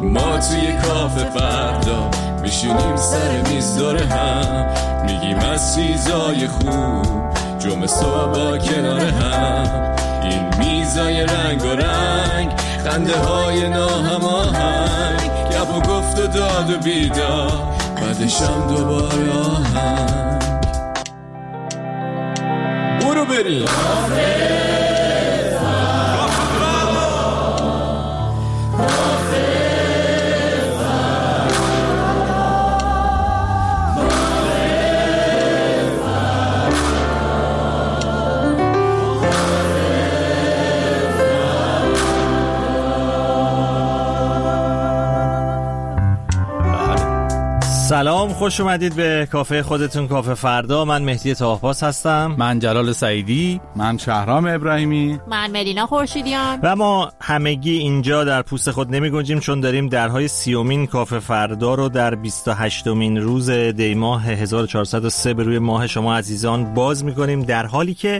ما توی کافه فردا میشینیم سر میز دور هم، میگیم از چیزای خوب جمعه صبح با کنار هم. این میزای رنگ و رنگ، خنده های ناهماهنگ، گپ و گفت و داد و بیدار، بعدشم دوباره آهنگ. برو بریم سلام، خوش اومدید به کافه خودتون، کافه فردا. من مهدی طاه‌پاس هستم. من جلال سعیدی. من شهرام ابراهیمی. من ملینا خورشیدیان. و ما همگی اینجا در پوست خود نمی گنجیم، چون داریم درهای 30مین کافه فردا رو در 28مین روز دی ماه 1403 به روی ماه شما عزیزان باز میکنیم، در حالی که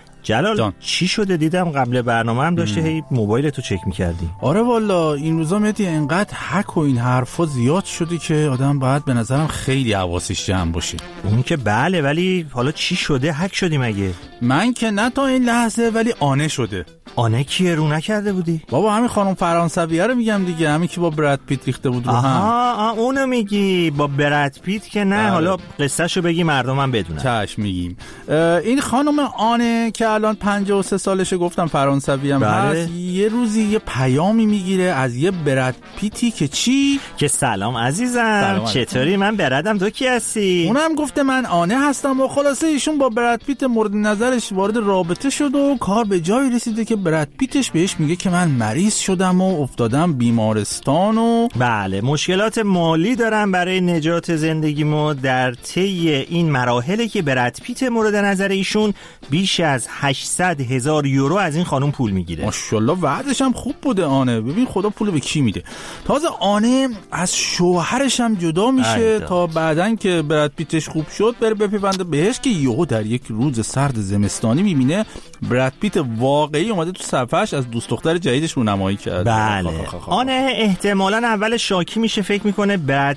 جلال چی شده؟ دیدم قبل برنامه هم داشته هی موبایلتو چک میکردی. آره والا این روزا مهدی انقدر هک و این حرفا زیاد شده که آدم باید به نظرم خیلی حواسش جمع باشه. اون که بله، ولی حالا چی شده؟ هک شدی مگه؟ من که نه تا این لحظه، ولی آنه شده. آنه کیه؟ رو نکرده بودی؟ بابا همین خانم فرانسویه رو میگم دیگه، همین که با براد پیت ریخته بود رو هم. اونو میگی؟ با براد پیت که نه. حالا قصهشو بگی مردمم بدونن. چشم میگیم. این خانم آنه که الان 53 سالشه، گفتم فرانسوی هم هست، یه روزی یه پیامی میگیره از یه براد پیتی که چی؟ که سلام عزیزم، چطوری؟ من برادم، تو کی هستی؟ اونم گفته من آنه هستم و خلاصه ایشون با براد پیت مورد نظرش وارد رابطه شد و کار به جایی رسیده که براد پیتش بهش میگه که من مریض شدم و افتادم بیمارستان و بله مشکلات مالی دارم برای نجات زندگیمو. در طی این مراحلی که براد پیت مورد نظر ایشون بیش از 800,000 یورو از این خانم پول میگیره. ماشاءالله وعدش هم خوب بوده آنه. ببین خدا پول به کی میده. تازه آنه از شوهرش هم جدا میشه تا بعدن که براد پیتش خوب شد بره بپیونده بهش، که یهو در یک روز سرد زمستانی میبینه براد پیت واقعی اومده تو صفحش از دوست دختر جدیدش رو نمایی کرده. بله آنه احتمالاً اول شاکی میشه، فکر میکنه براد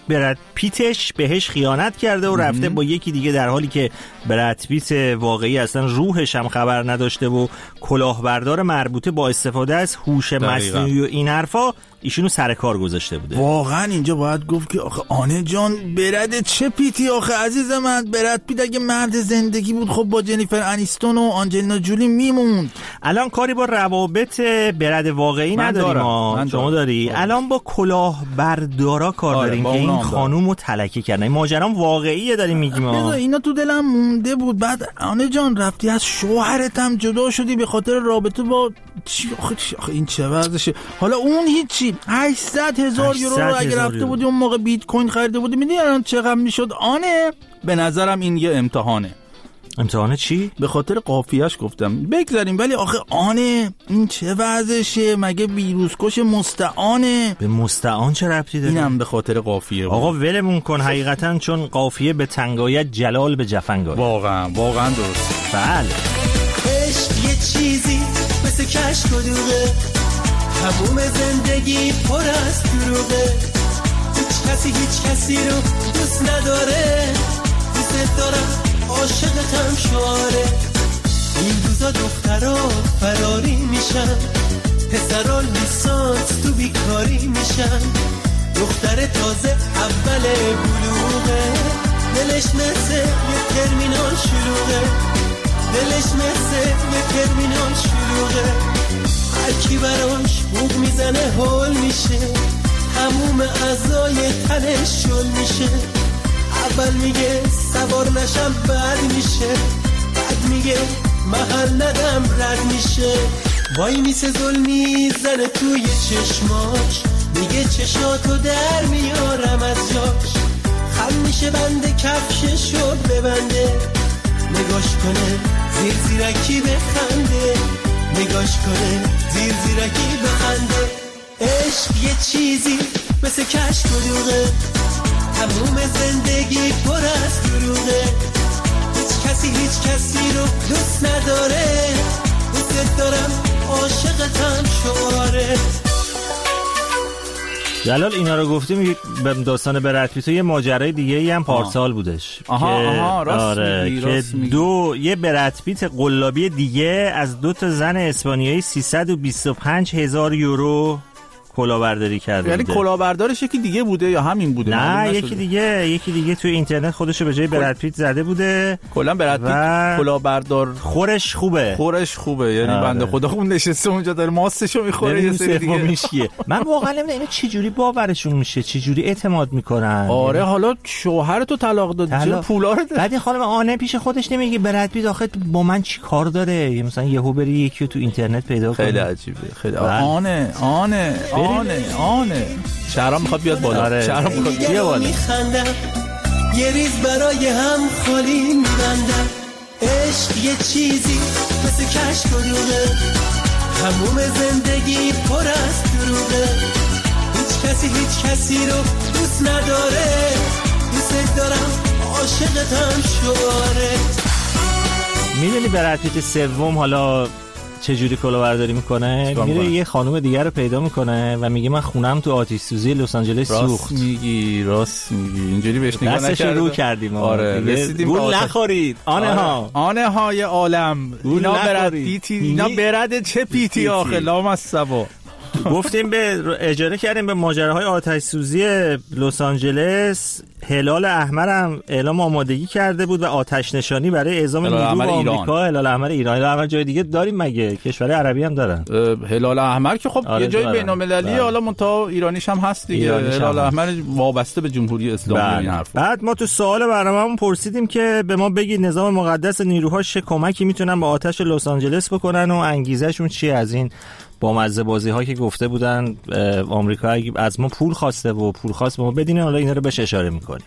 پیتش بهش خیانت کرده و رفته با یکی دیگه، در حالی که براد پیت واقعی اصلا روحش هم خبر نداشته و کلاهبردار مربوطه با استفاده از هوش مصنوعی و این حرفا ایشونو سر کار گذاشته بوده. واقعا اینجا باید گفت که آخه آنه جان براد چه پیتی آخه عزیز من. براد پیت اگه مرد زندگی بود خب با جنیفر انیستون و آنجلینا جولی میموند. الان کاری با روابط براد واقعی نداریم. شما داری الان با کلاهبردارا کار داریم که این خانومو تلکه کردن. این ماجرا واقعیه داریم میگیم. اینا تو دلم مونده بود. بعد آنه جان رفتی از شوهرت هم جدا شدی به خاطر رابطه با آخه این چه وضعشه؟ حالا اون هیچی 800,000 یورو رو اگه رفته بودی اون موقع بیت کوین خریده بودی میدونی الان چقدر میشد؟ آنه به نظرم این یه امتحانه. امتحانه چی؟ به خاطر قافیه‌اش گفتم بگذاریم، ولی آخه آنه این چه وضعشه؟ مگه ویروسکش مستعانه؟ به مستعان چه ربطی داره؟ اینم به خاطر قافیه. آقا ولمون کن حقیقتا، چون قافیه به تنگایت جلال به جفنگایت. واقعا درست. بله عشق یه چیزی مثل کشک و دوغه، تموم زندگی پر از دروغه. هیچ کسی رو دوست نداره، دوست دارم عاشقتم شعاره. این روزا دخترها فراری میشن، پسرها لیسانس تو بیکاری میشن. دختر تازه اول بلوغه، دلش مثل یه ترمینال شلوغه. هر کی براش بوق میزنه هول میشه، تموم اعضای تنش شل میشه. اول میگه سوار نشم بعد میشه، بعد میگه محل ندم رد میشه. وای میسه ظلمی زنه توی چشماش، میگه چشاتو در میارم از جاش. خم میشه بنده کفششو ببنده، نگاش کنه زیر زیرکی بخنده. عشق یه چیزی مثل کشک و دوغه، تموم زندگی پر از دروغه. هیچ کسی رو دوست نداره، دوست دارم عاشقتم شعاره. جلال اینا رو گفتیم، داستان برد پیت یه ماجرای دیگه ای هم پارسال بودش که یه برد پیت قلابی دیگه از 2 زن اسپانیایی 325,000 یورو کلاهبرداری کرده. یعنی کلاهبردارش یکی دیگه بوده یا همین بوده؟ نه یکی دیگه توی اینترنت خودشو به جای برد پیت زده بوده. کلا برد پیت کلاهبردار خورش خوبه یعنی بنده خدا خون نشسته اونجا داره ماستشو میخوره یه سری دیگه میشیه. من واقعا نمیدونم اینو چه جوری باورشون میشه، چه جوری اعتماد میکنن. آره حالا شوهرتو طلاق داد چه پولا رو بعد خانم آنه پیش خودش نمیگه برد پیت آخه با من چی کار داره، مثلا یهو بری یکی تو اینترنت پیدا کنه. خیلی عجیبه. خیلی آنه شهرام میخواد بیاد بالا. شهرام میخواد بیاد بالا. یه ریز برای هم خالی میبندم. عشق یه چیزی مثل کشک و دروغه، تموم زندگی پر از دروغه. هیچ کسی رو دوست نداره، دوست دارم عاشقتم شعاره. میدونی برد پیت سوم حالا چجوری کلاهبرداری میکنه؟ میره یه خانم دیگر رو پیدا میکنه و میگه من خونم تو آتش سوزی لس آنجلس سوخت. راست میگی اینجوری بهش نگاه نکردیم. دستش رو کردیم. آره رسیدیم. گول نخورید آنه های عالم. اینا برد پیتی، اینا برد چه پیتی آخه لامصبا. گفتیم به اجاره کردیم به ماجراهای آتش سوزی لس آنجلس. هلال احمر هم اعلام آمادگی کرده بود و آتش نشانی برای اعزام نیرو آمریکا. هلال احمر ایران. هلال احمر جای دیگه داریم مگه؟ کشور عربی هم دارن. هلال احمر که خب یه جای بین‌المللی، حالا منتها ایرانیش هم هست دیگه. هلال احمر وابسته به جمهوری اسلامی این حرف. بعد ما تو سوال برنامه‌مون پرسیدیم که به ما بگید نظام مقدس نیروها چه کمکی میتونن با آتش لس آنجلس بکنن و انگیزه‌شون چیه از این با مزه بازی ها که گفته بودن آمریکا از ما پول خواسته و پول خواست به ما بدینه. حالا اینا رو بهش اشاره میکنیم.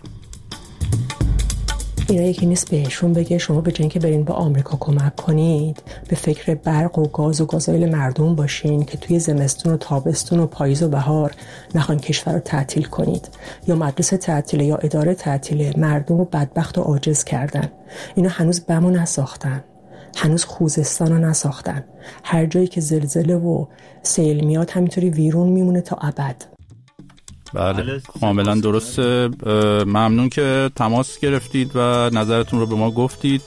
اینا یکی نیست بهشون بگه شما به جای اینکه برین با آمریکا کمک کنید به فکر برق و گاز و گازوئیل مردم باشین که توی زمستون و تابستون و پاییز و بهار نخواین کشور رو تعطیل کنید، یا مدرسه تعطیله یا اداره تعطیله، مردم رو بدبخت و عاجز کردن. اینا هنوز بمو نساختن، هنوز خوزستان رو نساختن. هر جایی که زلزله و سیل میاد همینطوری ویرون میمونه تا ابد. بله کاملا درسته. ممنون که تماس گرفتید و نظرتون رو به ما گفتید.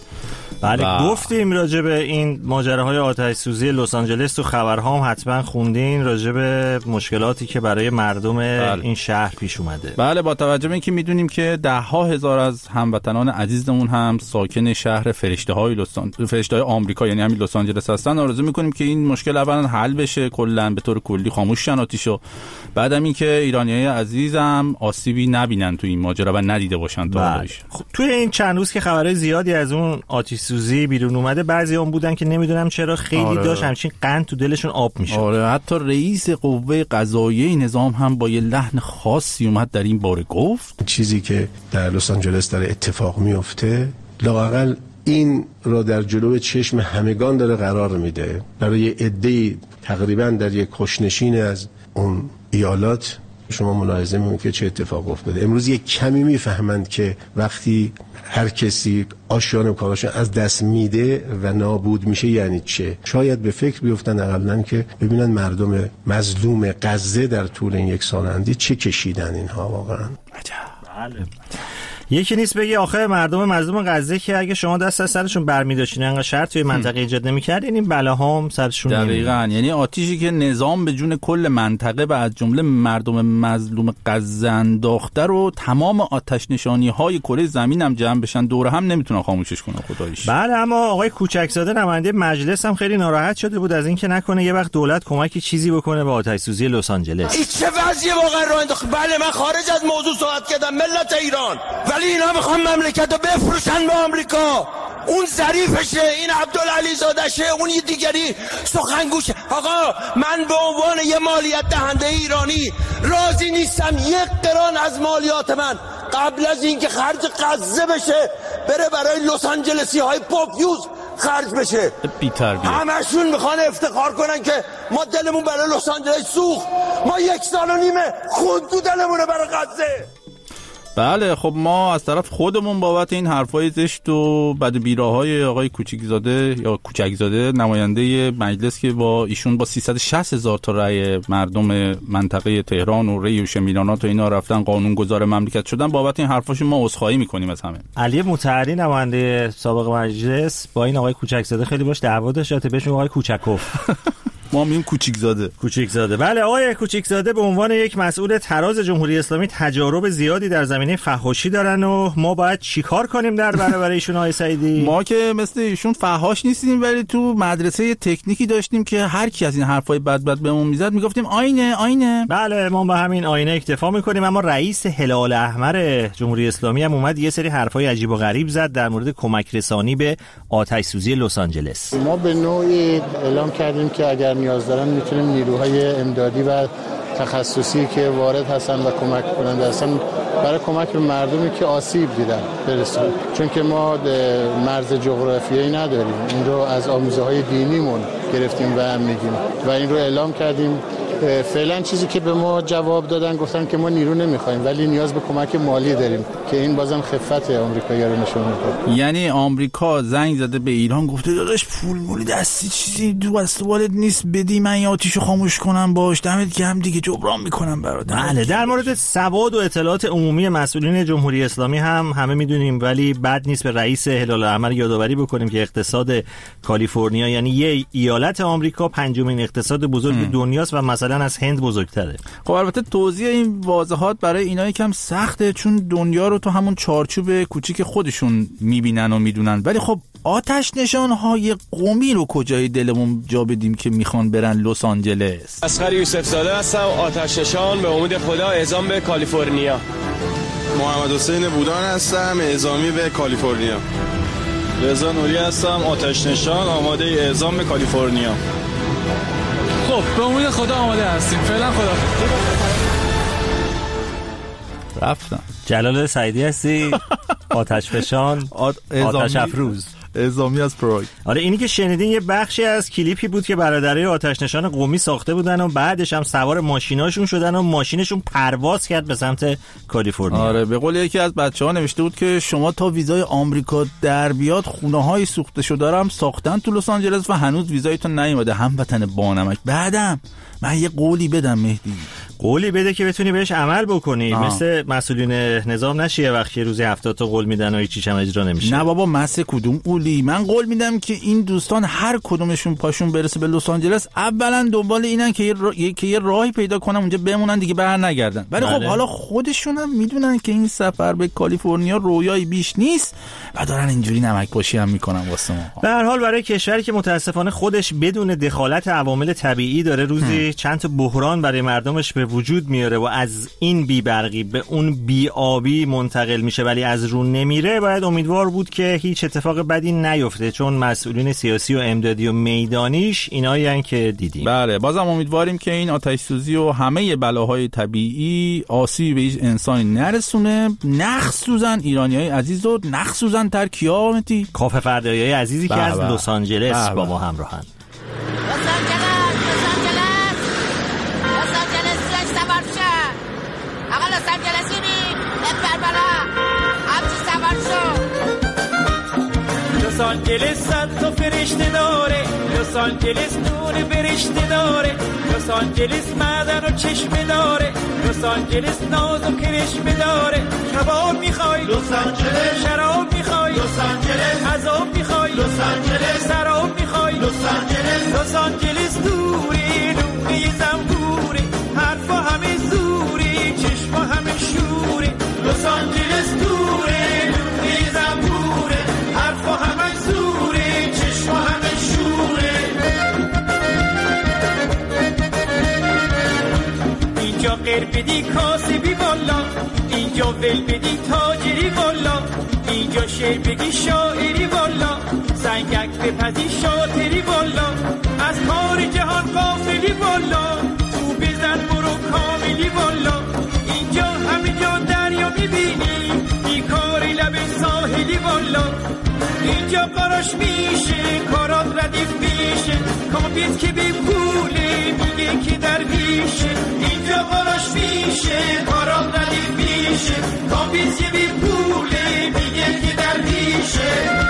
بله گفتیم راجع به این ماجراهای آتش سوزی لس آنجلس تو خبرها هم حتما خوندین، راجع به مشکلاتی که برای مردم این شهر پیش اومده. بله با توجه به اینکه میدونیم که 10,000 از هموطنان عزیزمون هم ساکن شهر فرشته‌های آمریکا یعنی همین لس آنجلس هستن، آرزو میکنیم که این مشکل اولا حل بشه، کلا به طور کلی خاموش شن آتیشو، بعدم اینکه ایرانیای عزیزم آسیبی نبینن تو این ماجرا و ندیده باشن تا خب توی این چند روز که خبرهای زیادی از اون آتش سوزی بیرون اومده، بعضی هم بودن که نمیدونم چرا خیلی داشت همچین قند تو دلشون آب میشد. آره حتی رئیس قوه قضاییه نظام هم با یه لحن خاصی اومد در این باره گفت چیزی که در لس آنجلس داره اتفاق میفته لااقل این را در جلو چشم همگان داره قرار میده. برای عده‌ای تقریبا در یک کشنشین از اون ایالات شما ملاحظه می‌کنید که چه اتفاق افتاده. امروز یک کمی میفهمند که وقتی هر کسی آشیان و کاراشو از دست میده و نابود میشه یعنی چه. شاید به فکر بیفتن اقلن که ببینن مردم مظلوم غزه در طول این یک سال اندی چه کشیدن اینها واقعا. بله یکی نیست بگی آخه مردم مظلوم غزه که اگه شما دست از سرشون برمی‌داشتین انقدر شر توی منطقه ایجاد نمی‌کردین این بلاها هم سرشون دقیقاً. یعنی آتیشی که نظام به جون کل منطقه و از جمله مردم مظلوم غزه انداخته رو تمام آتش نشانی‌های کره زمین هم جمع بشن دور هم نمیتونن خاموشش کنن خداییش. بله اما آقای کوچکزاده نماینده مجلس هم خیلی ناراحت شده بود از اینکه نکنه یه وقت دولت کمکی چیزی بکنه به آتش سوزی لس آنجلس. این چه وضعیه واقعا راه انداخت. بله من خارج از موضوع صحبت کردم ملت ایران، ولی اینا میخوان مملکت رو بفروشن به آمریکا. اون ظریفشه، این عبدالعلی زادشه، اون یه دیگری سخنگوشه. آقا من به عنوان یه مالیات دهنده ایرانی راضی نیستم یک قران از مالیات من قبل از اینکه خرج غزه بشه بره برای لس آنجلسی های پوفیوز خرج بشه. همشون میخوان افتخار کنن که ما دلمون برای لس آنجلس سوخت، ما 1.5 سال خون تو دلمونه برای غزه. بله خب ما از طرف خودمون بابت این حرفای زشت و بد و بیراهای آقای کوچکزاده یا کوچکزاده نماینده مجلس که با ایشون با 360,000 تا رأی مردم منطقه تهران و ری و شمیرانات و اینا رفتن قانونگذار مملکت شدن، بابت این حرفاشون ما عذرخواهی میکنیم از همه. علی مطهری نماینده سابق مجلس با این آقای کوچکزاده خیلی باش دعوا داشت، بهش آقای کوچکوف. ما میگیم کوچکزاده. بله آقای کوچکزاده به عنوان یک مسئول تراز جمهوری اسلامی تجارب زیادی در زمینه فحاشی دارن و ما باید چیکار کنیم در برابر ایشون آقای سعیدی؟ ما که مثل ایشون فحاش نیستیم، ولی تو مدرسه تکنیکی داشتیم که هر کی از این حرفای بد بهمون میزد میگفتیم آینه. بله ما با همین آینه اکتفا میکنیم. اما رئیس هلال احمر جمهوری اسلامی هم اومد یه سری حرفای عجیب و غریب زد در مورد کمک رسانی به آتش سوزی لس آنجلس. ما به نوعی اعلام کردیم که اگر نیاز دارن میتونیم نیروهای امدادی و تخصصی که وارد هستن و کمک کننده هستن برای کمک به مردمی که آسیب دیدن برسونیم، چون که ما مرز جغرافیایی نداریم. این رو از آموزه‌های دینیمون گرفتیم و میگیم و این رو اعلام کردیم. فعلا چیزی که به ما جواب دادن گفتن که ما نیرو نمیخوایم ولی نیاز به کمک مالی داریم که این بازم خفت آمریکایی‌ها رو نشون میده. یعنی آمریکا زنگ زده به ایران گفته داداش پول مولی دستی چیزی دست والد نیست بدی من یا آتیشو خاموش کنم باش دمت گرم دیگه جبران میکنم برات. بله در مورد سواد و اطلاعات عمومی مسئولین جمهوری اسلامی هم همه میدونیم، ولی بد نیست به رئیس هلال احمر یادآوری بکنیم که اقتصاد کالیفرنیا یعنی یه ایالت آمریکا پنجمین اقتصاد بزرگ دنیاست و مثلا از هند بزرگتره. خب البته توضیح این واضحات برای اینا یکم سخته چون دنیا رو تو همون چارچوب کوچیک خودشون میبینن و میدونن، ولی خب آتش نشان‌های قومی رو کجای دلمون جا بدیم که میخوان برن لس آنجلس؟ اصغر یوسف زاده هستم، آتش نشان به امید خدا اعزام به کالیفرنیا. محمد حسین بودان هستم، اعزامی به کالیفرنیا. رضا نوری هستم، آتش نشان آماده اعزام به کالیفرنیا. خب به امید خدا آماده هستیم. فعلا خدا. رفتم. جلال سعیدی هستی؟ آتش فشان آتش افروز اعزامی از پراگ. آره اینی که شنیدین یه بخشی از کلیپی بود که برادرای آتش نشان قومی ساخته بودن و بعدش هم سوار ماشیناشون شدن و ماشینشون پرواز کرد به سمت کالیفرنیا. آره به قول یکی از بچه‌ها نوشته بود که شما تا ویزای آمریکا در بیاد خونه‌های سوخته شده رو هم ساختن تو لس آنجلس و هنوز ویزایتون نیومده هموطن بانمک. بعدم من یه قولی بدم مهدی، قولی بده که بتونی بهش عمل بکنی. مثل مسئولین نظام نشیه وقتی روزی 70 تا قول میدن و هیچیش هم اجرا نمیشه. نه بابا مثل کدوم قولی؟ من قول میدم که این دوستان هر کدومشون پاشون برسه به لس آنجلس اولا دنبال اینن که یه راهی پیدا کنن اونجا بمونن دیگه بر نگردن. ولی خب حالا خودشون هم میدونن که این سفر به کالیفرنیا رویایی بیش نیست و دارن اینجوری نمک پاشی هم میکنن واسه ما. به هر حال برای کشوری که متاسفانه خودش بدون دخالت عوامل طبیعی داره روزی چند تا بحران برای مردمش به وجود میاره و از این بی‌برقی به اون بی‌آبی منتقل میشه ولی از رو نمیره، باید امیدوار بود که هیچ اتفاق بدی نیفته، چون مسئولین سیاسی و امدادی و میدانیش اینایین که دیدیم. بله بازم امیدواریم که این آتش سوزی و همه بلاهای طبیعی آسیبی به هیچ انسانی نرسونه، نخصوصا ایرانیای عزیز و نخصوصا ترکیامتی کافه فردایای عزیزی که از لس آنجلس با ما همراهن. لس آنجلس صد تا فرشته داره، لس آنجلس نور برشته داره، لس آنجلس معدن و چشمه داره، لس آنجلس ناز و کرشمه داره. کباب میخوای لس آنجلس، شراب میخوای لس آنجلس، عذاب میخوای لس آنجلس، سراب میخوای لس آنجلس. لس آنجلس دوری دونه زنبوری، حرفا همه زوری، چشما همه شوری. لس آنجلس دوری دونه زنبوری، حرفا همه زوری، چشما همه شوری. اینجا غیر بدی کاسبی والا، اینجا ول بدی تاجری والا، اینجا شعر بگی شاعری والا، سنگک بپزی شاطری والا، از کار جهان غافلی والا، تو بزن برو کاملی والا. اینجا همه جا دریا میبینی، بیکاری لب ساحلی والا. اینجا قراش میشه کارات ردیف میشه، کامپیت که بی پوله میگه که درویشه. اینجا قراش میشه کارات ردیف میشه، بیزی بی پولی میگه که در ریشه.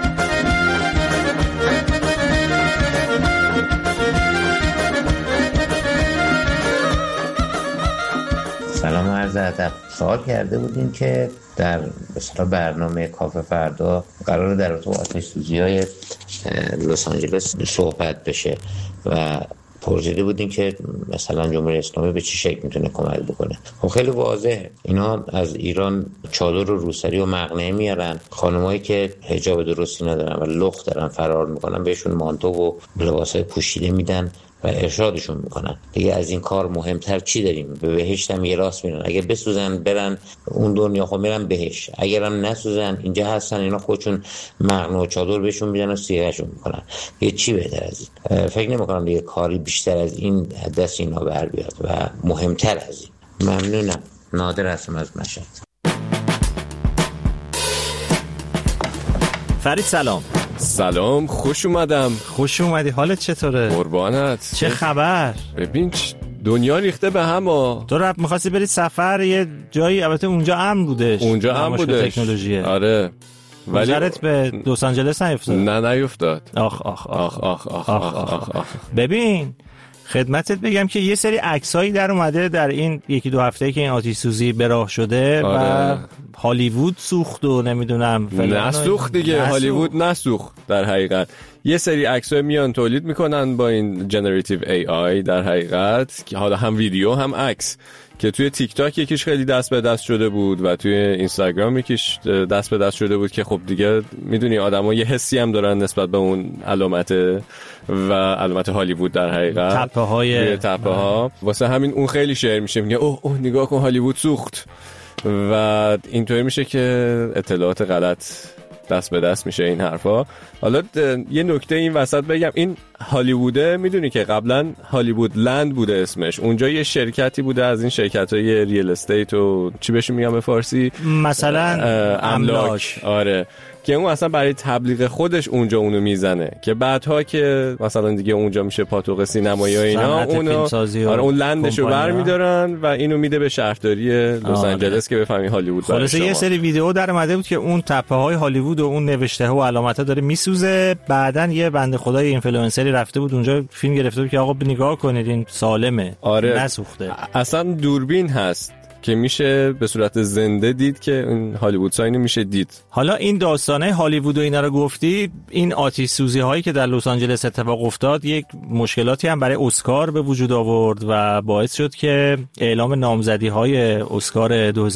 سلام و عرض ادب. سوال کرده بودین که در مثلا برنامه کافه فردا قراره در رابطه با آتش سوزی‌های لس آنجلس صحبت بشه و پرسیده بودین که مثلا جمهوری اسلامی به چه شکل میتونه کمک بکنه. خب خیلی واضحه، اینا از ایران چادر و روسری و مقنعه میارن، خانمایی که حجاب درستی ندارن و لخت دارن فرار میکنن بهشون مانتو و لباسای پوشیده میدن و ارشادشون میکنن. دیگه از این کار مهمتر چی داریم؟ به بهشت هم یه راست میرن، اگه بسوزن برن اون دنیا خب میرن بهشت، اگرم نسوزن اینجا هستن، اینا خودشون مقنعه و چادر بهشون میدن و سیغهشون میکنن. یه چی بهتر از این؟ فکر نمیکنم دیگه کاری بیشتر از این دست اینا بر بیاد و مهمتر از این. ممنونم. نادر هستم از مشهد. فرید سلام. سلام، خوش اومدم. خوش اومدی، حالت چطوره؟ قربانت. چه خبر؟ ببین دنیا ریخته به هم. تو رفت می‌خواستی بری سفر یه جایی، البته اونجا امن بودش. اونجا امن بودش. تکنولوژی. آره. ولی نظرت به لس آنجلس نیفتاد؟ نه نیفتاد. آخ آخ آخ آخ آخ آخ آخ. ببین خدمتت بگم که یه سری عکسایی در اومده در این یکی دو هفته‌ای که این آتش سوزی به راه شده. آره. و هالیوود سوخت و نمیدونم نسوخت دیگه. هالیوود نسوخت. در حقیقت یه سری عکسای میان تولید میکنن با این جنراتیو AI در حقیقت، که حالا هم ویدیو هم عکس، که توی تیک تاک یکیش خیلی دست به دست شده بود و توی اینستاگرام یکیش دست به دست شده بود، که خب دیگه میدونی آدما یه حسی هم دارن نسبت به اون علامت هالیوود در حقیقت، تپه ها. واسه همین اون خیلی شیر میشه، میگه اوه نگاه کن هالیوود سوخت، و اینطوری میشه که اطلاعات غلط دست به دست میشه این حرفا. حالا یه نکته این وسط بگم، این هالیووده میدونی که قبلا هالیوود لند بوده اسمش، اونجا یه شرکتی بوده از این شرکت‌های ریل استیت و چی بهش میگم به فارسی، مثلا املاک. آره، که اون اصلا برای تبلیغ خودش اونجا اونو میزنه، که بعدها که مثلا دیگه اونجا میشه پاتوق سینمایی و اینا، اون لندشو برمیدارن و اینو میده به شهرداری لس آنجلس که بفهمی هالیوود. خلاصه یه سری ویدیو در اومده بود که اون تپه های هالیوود و اون نوشته ها و علامت‌ها داره میسوزه. بعدن یه بنده خدای اینفلوئنسری رفته بود اونجا فیلم گرفته بود که آقا نگاه کنید این سالمه. آره. نسوخته. اصلا دوربین هست که میشه به صورت زنده دید که این هالیوود ساینی میشه دید. حالا این داستانه هالیوود و اینا رو گفتی، این آتش سوزی هایی که در لس آنجلس اتفاق افتاد یک مشکلاتی هم برای اسکار به وجود آورد و باعث شد که اعلام نامزدی های اسکار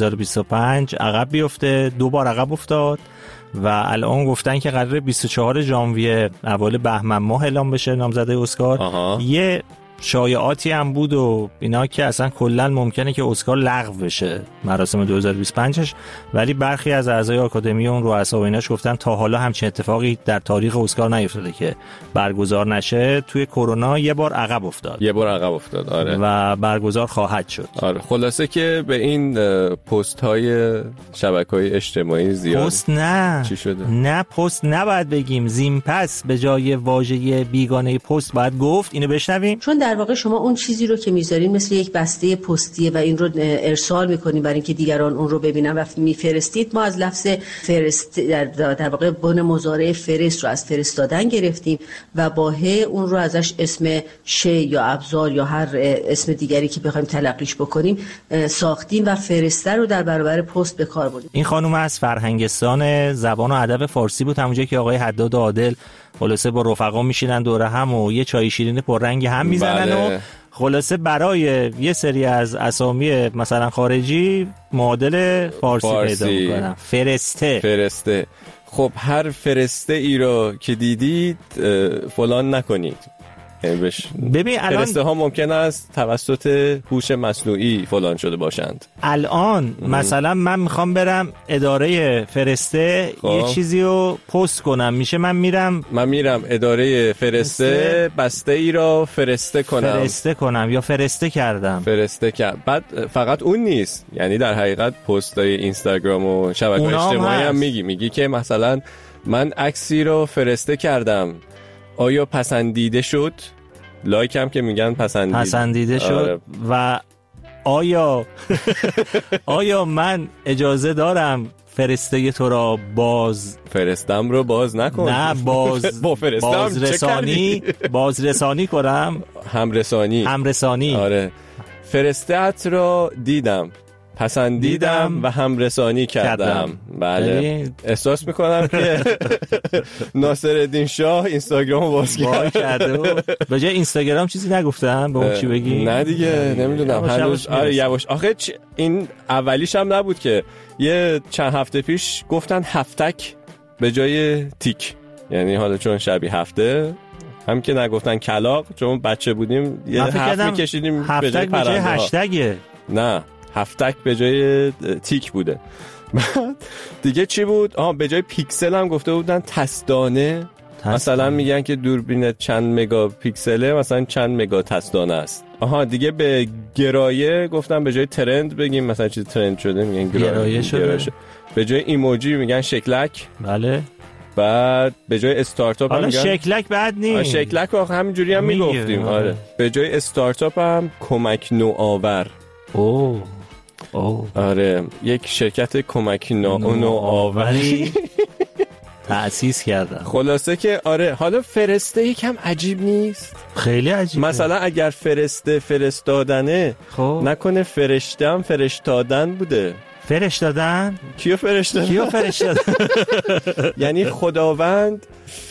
2025 عقب بیفته. 2 بار عقب افتاد و الان گفتن که قراره 24 ژانویه اول بهمن ماه اعلام بشه نامزده اسکار. یه شایعاتی هم بود و اینا که اصلا کلا ممکنه که اسکار لغو بشه مراسم 2025ش، ولی برخی از اعضای آکادمی اون رؤسا و ایناش گفتن تا حالا همچین اتفاقی در تاریخ اسکار نیفتاده که برگزار نشه. توی کرونا یه بار عقب افتاد. آره. و برگزار خواهد شد. آره. خلاصه که به این پست های شبکه‌های اجتماعی زیاد پست نه چی شده؟ نه پست نباید بگیم، زین پس به جای واژه بیگانه پست باید گفت. اینو بشنویم. چون در واقع شما اون چیزی رو که میذارین مثل یک بسته پستیه و این رو ارسال میکنین برای اینکه دیگران اون رو ببینن و میفرستید. ما از لفظ فرست در واقع بن مضارع فرست رو از فرستادن گرفتیم و با اون رو ازش اسم شی یا ابزار یا هر اسم دیگری که بخوایم تلقیش بکنیم ساختیم و فرسته رو در برابر پست به کار بردیم. این خانم از فرهنگستان زبان و ادب فارسی بود، همونجایی که آقای حداد عادل خلاصه با رفقا میشینن دوره هم و یه چای شیرین پررنگ هم میزنن. و خلاصه برای یه سری از اسامی مثلا خارجی معادل فارسی پیدا میکنن. فرسته. خب هر فرسته ای رو که دیدید فلان نکنید. ببین الان فرسته ها ممکن است توسط هوش مصنوعی فلان شده باشند. الان مثلا من میخوام برم اداره فرسته یه چیزی رو پست کنم، میشه من میرم اداره فرسته بسته ای را فرسته کنم یا فرسته کردم. بعد فقط اون نیست، یعنی در حقیقت پستای اینستاگرام و شبکه‌های اجتماعی هم میگی که مثلا من عکسی رو فرسته کردم، آیا پسندیده شد؟ لایک هم که میگن پسندیده شد. و آیا من اجازه دارم فرسته تو را فرستم رو باز نکن. نه بازرسانی کنم. همرسانی. آره. فرسته‌ات را دیدم، پسندیدم و همرسانی کردم. بله. احساس میکنم که ناصرالدین شاه اینستاگرام باز کرده. به جای اینستاگرام چیزی نگفتم به اون چی بگی؟ نه دیگه نمیدونم هنوز. آره یواش. آخه این اولیش هم نبود که یه چند هفته پیش گفتن هفتک به جای تیک، یعنی حالا چون شبیه هفته هم که نگفتن کلاغ، چون بچه بودیم یه هفت میکشیدیم به جای پرنده ها. هشتگه. نه هفتک به جای تیک بوده. دیگه چی بود؟ به جای پیکسل هم گفته بودن تستانه. مثلا میگن که دوربین چند مگا پیکسله، مثلا چند مگا تستانه است. دیگه به گرایه گفتن به جای ترند بگیم مثلا چیز ترند شده میگن گرایه شده. به جای ایموجی میگن شکلک. بله. بعد به جای استارتاپ هم میگن شکلک بد نیست. شکلک آخه همینجوری هم میگفتیم. آره. به جای استارتاپ هم کمک نوآور. آره یک شرکت کمک نوآوری تأسیس کردن. خلاصه که آره. حالا فرسته یکم عجیب نیست؟ خیلی عجیبه. مثلا اگر فرستادنه نکنه فرشته هم فرشتادن بوده. فرشتادن؟ کیو فرشتادن؟ یعنی خداوند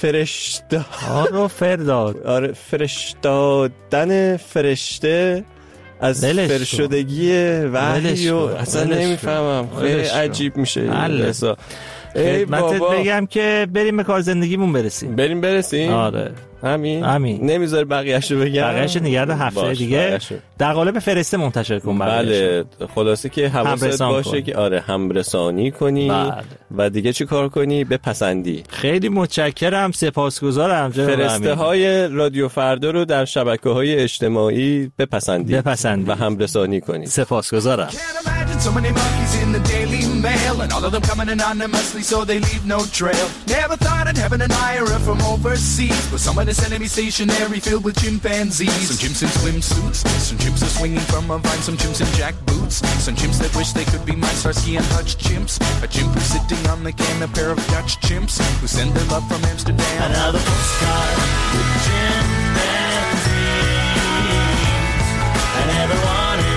فرداد. آره فرشتادن فرشته از فرشدگی وحی و اصلا نمیفهمم. خیلی عجیب میشه. خدمتت بگم که بریم به کار زندگیمون برسیم. آره همین. نمیذاری بقیه‌شو بگم؟ بقیه‌شو نگرد هفته دیگه در قالب فرسته منتشر کن. بله خلاصه که حواست باشه که آره همرسانی کنی. و دیگه چی کار کنی؟ بپسندی. خیلی متشکرم، سپاسگزارم. فرسته های رادیو فردا رو در شبکه‌های اجتماعی بپسندی و همرسانی کنی. سپاسگزارم. So many monkeys in the Daily Mail, and all of them coming anonymously so they leave no trail. Never thought I'd have an admirer from overseas, but somebody sending me stationery filled with chimpanzees. Some chimps in swimsuits, some chimps are swinging from a vine, some chimps in jackboots, some chimps that wish they could be my Starsky and Hutch chimps. A chimp who's sitting on the can, a pair of Dutch chimps who send their love from Amsterdam. Another postcard with chimpanzees. I never wanted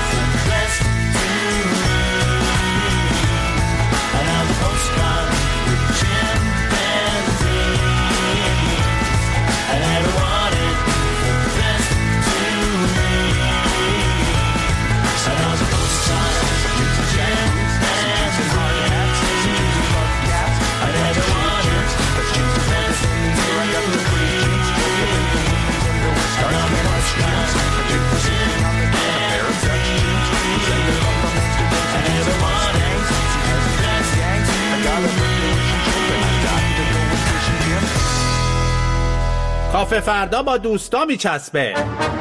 کافه فردا با دوستا میچسبه.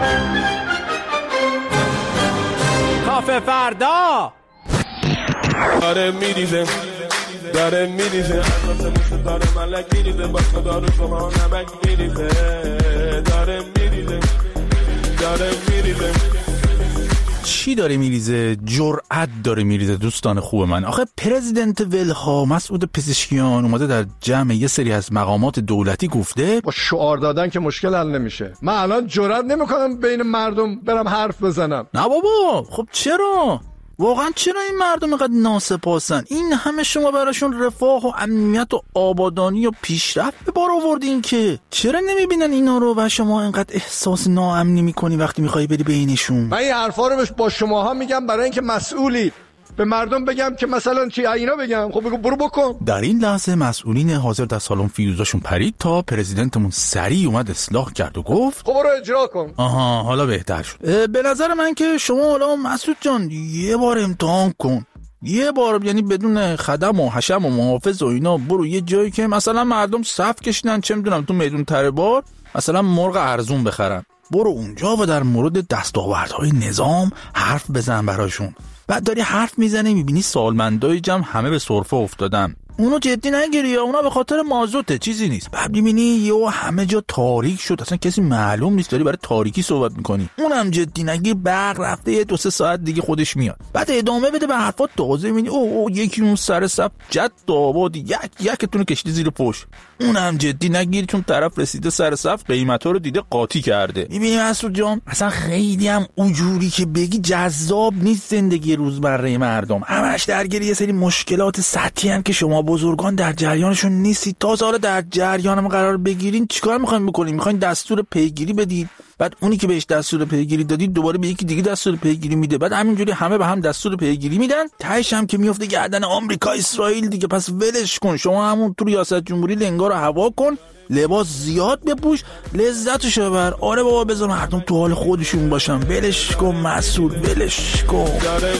کافه فردا داره میریزه داره ملک میریزه با خدا رو شما نمک میریزه داره میریزه چی داره میریزه؟ جرأت داره میریزه. دوستان خوب من، آخه پرزیدنت ولها مسعود پزشکیان اومده در جمع یه سری از مقامات دولتی گفته با شعار دادن که مشکل حل نمیشه. من الان جرأت نمیکنم بین مردم برم حرف بزنم. نه بابا، خب چرا؟ واقعا چرا این مردم اینقدر ناسپاسن؟ این همه شما براشون رفاه و امنیت و آبادانی و پیشرفت به بار آوردین که چرا نمیبینن اینا رو و شما اینقدر احساس ناامنی میکنی وقتی میخوای بری بینشون؟ من این حرفا رو با شماها میگم برای اینکه مسئولید. به مردم بگم که مثلا چی اینا بگم؟ خب بگو برو بکن. در این لحظه مسئولین حاضر در سالن فیوزاشون پرید تا پرزیدنتمون سریع اومد اصلاح کرد و گفت خب برو اجرا کن. آها حالا بهتر شد. به نظر من که شما حالا مسعود جان یه بار امتحان کن، یه بار، یعنی بدون خدم و حشم و محافظ و اینا برو یه جایی که مثلا مردم صف کشیدن، چه میدونم تو میدون تربار مثلا مرغ ارزون بخرن، برو اونجا و در مورد دستاوردهای نظام حرف بزن براشون. بعد داری حرف میزنی میبینی سالمندای جمع همه به سرفه افتادن، اونو جدی نگیری، اونا به خاطر مازوته، چیزی نیست. بعد میبینی یهو همه جا تاریک شد، اصلا کسی معلوم نیست، داری برای تاریکی صحبت میکنی. اونم جدی نگیر، برق رفته 2-3 ساعت دیگه خودش میاد. بعد ادامه بده به حرفات، تازه میبینی او یکی اون سر صف جد آباد یکتون کشتی زیر پشت. اونم جدی نگیر، چون طرف رسیده سر صف قیمتا رو دیده قاطی کرده. میبینی مسعود جان اصلا خیلی هم اونجوری که بگی جذاب نیست زندگی روزمره مردم. همش درگیر یه سری مشکلات سطحی ان که شما بزرگان در جریانشون نیستید. تازه حالا در جریانم قرار بگیرین چیکار میخواین بکنین؟ میخواین دستور پیگیری بدید، بعد اونی که بهش دستور پیگیری دادید دوباره به یکی دیگه دستور پیگیری میده، بعد همینجوری همه به هم دستور پیگیری میدن، تهش هم که میفته گردن آمریکا اسرائیل دیگه. پس ولش کن، شما همون تو ریاست جمهوری لنگا رو هوا کن، لباس زیاد بپوش، لذتش ببر. آره بابا بذار مردم تو حال خودشون باشن، ولش کن مسعود، ولش کن.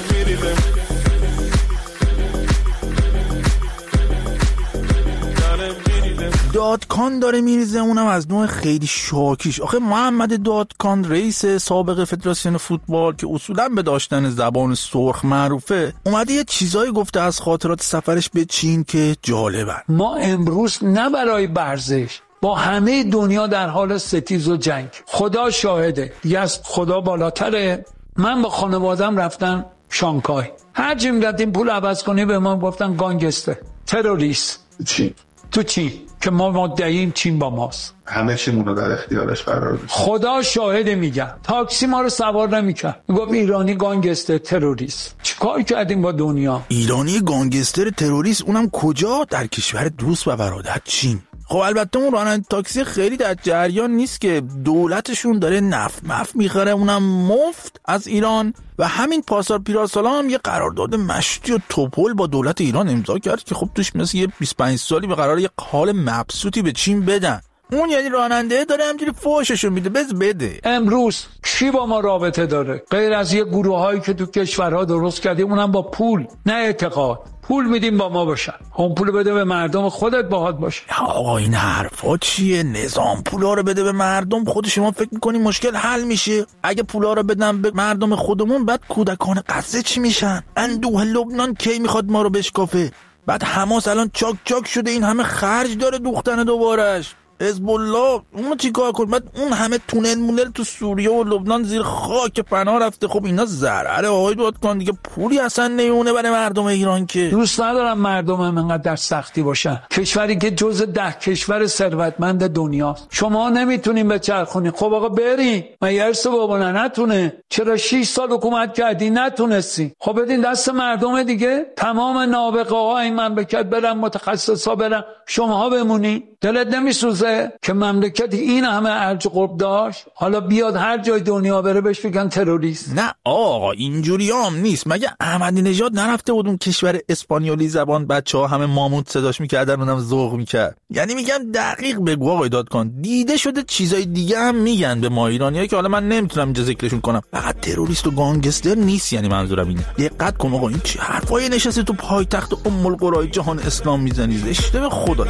دادکان داره میریزه، اونم از نوع خیلی شاکیش. آخه محمد دادکان رئیس سابق فدراسیون فوتبال که اصولا به داشتن زبان سرخ معروفه، اومده یه چیزایی گفته از خاطرات سفرش به چین که جالبن. ما امروز نه برای ورزش با همه دنیا در حال ستیز و جنگ. خدا شاهده، دیگه از خدا بالاتره. من با خانوادم رفتم شانگهای، هر جا می‌رفتیم پول عوض کنی به ما گفتن گانگستر، تروریست. چین تو چین که ما مدعییم چین با ماست، همه چیمون رو در اختیارش قرار داشت. خدا شاهده میگم تاکسی ما رو سوار نمی‌کرد، میگفت ایرانی گانگستر تروریست. چیکار کردیم با دنیا؟ ایرانی گانگستر تروریست، اونم کجا؟ در کشور دوست و برادر چین. خب البته اون راننده تاکسی خیلی در جریان نیست که دولتشون داره نفت میخره، اونم مفت از ایران. و همین پاسار پیراسالا هم یه قرارداد مشتی و توپل با دولت ایران امضا کرد که خب توش مثل یه 25 سالی به قرار یه حال مبسوطی به چین بدن. اون یعنی راننده داره همجوری فوششو میده، بده. امروز کی با ما رابطه داره غیر از یه گروهایی که تو کشورها درست کردیم، اونم با پول نه اعتقاد. پول میدیم با ما باشن، اون پول بده به مردم خودت باهات باشه. آقا این حرفا چیه؟ نظام پولا رو بده به مردم، خود شما فکر میکنی مشکل حل میشه؟ اگه پولا رو بدن به مردم خودمون، بعد کودکان غزه چی میشن؟ اندوه لبنان کی میخواد ما رو بشکافه؟ بعد حماس الان چاک چاک شده، این همه خرج داره دوختن دوبارش. حزب الله اون چیکار کنه؟ بعد اون همه تونل تو سوریه و لبنان زیر خاک پناه رفته. خب اینا ضرره آقای دادکان، دیگه پولی اصلا نمیونه برای مردم ایران که. دوست ندارم مردمم انقدر در سختی باشن. کشوری که جز 10 کشور ثروتمند دنیاست، شما نمیتونین بچرخونین. خب آقا برین، مگه ارث بابا نتونه؟ چرا 6 سال حکومت کردی نتونستی؟ خب بدین دست مردم دیگه. تمام نابغه ها این مملکت برن، متخصصا برن، شماها بمونین. دلت نمیسوزه که مملکت این همه ارج قرب داشت، حالا بیاد هر جای دنیا بره بهش بگن تروریست؟ نه آقا اینجوری هم نیست. مگه احمدی نژاد نرفته بود اون کشور اسپانیولی زبان بچه‌ها همه ماموت صداش میکردن اونم ذوق میکرد؟ یعنی میگم دقیق بگو آقای دادکان، دیده شده چیزای دیگه هم میگن به ما ایرانی‌ها که حالا من نمیتونم اینجا ذکرشون کنم. فقط تروریست و گانگستر نیست. یعنی منظورم اینه دقت کن آقا، این چه حرفای نشسته تو پایتخت ام القرای جهان اسلام میزنی؟ زشته به خدا.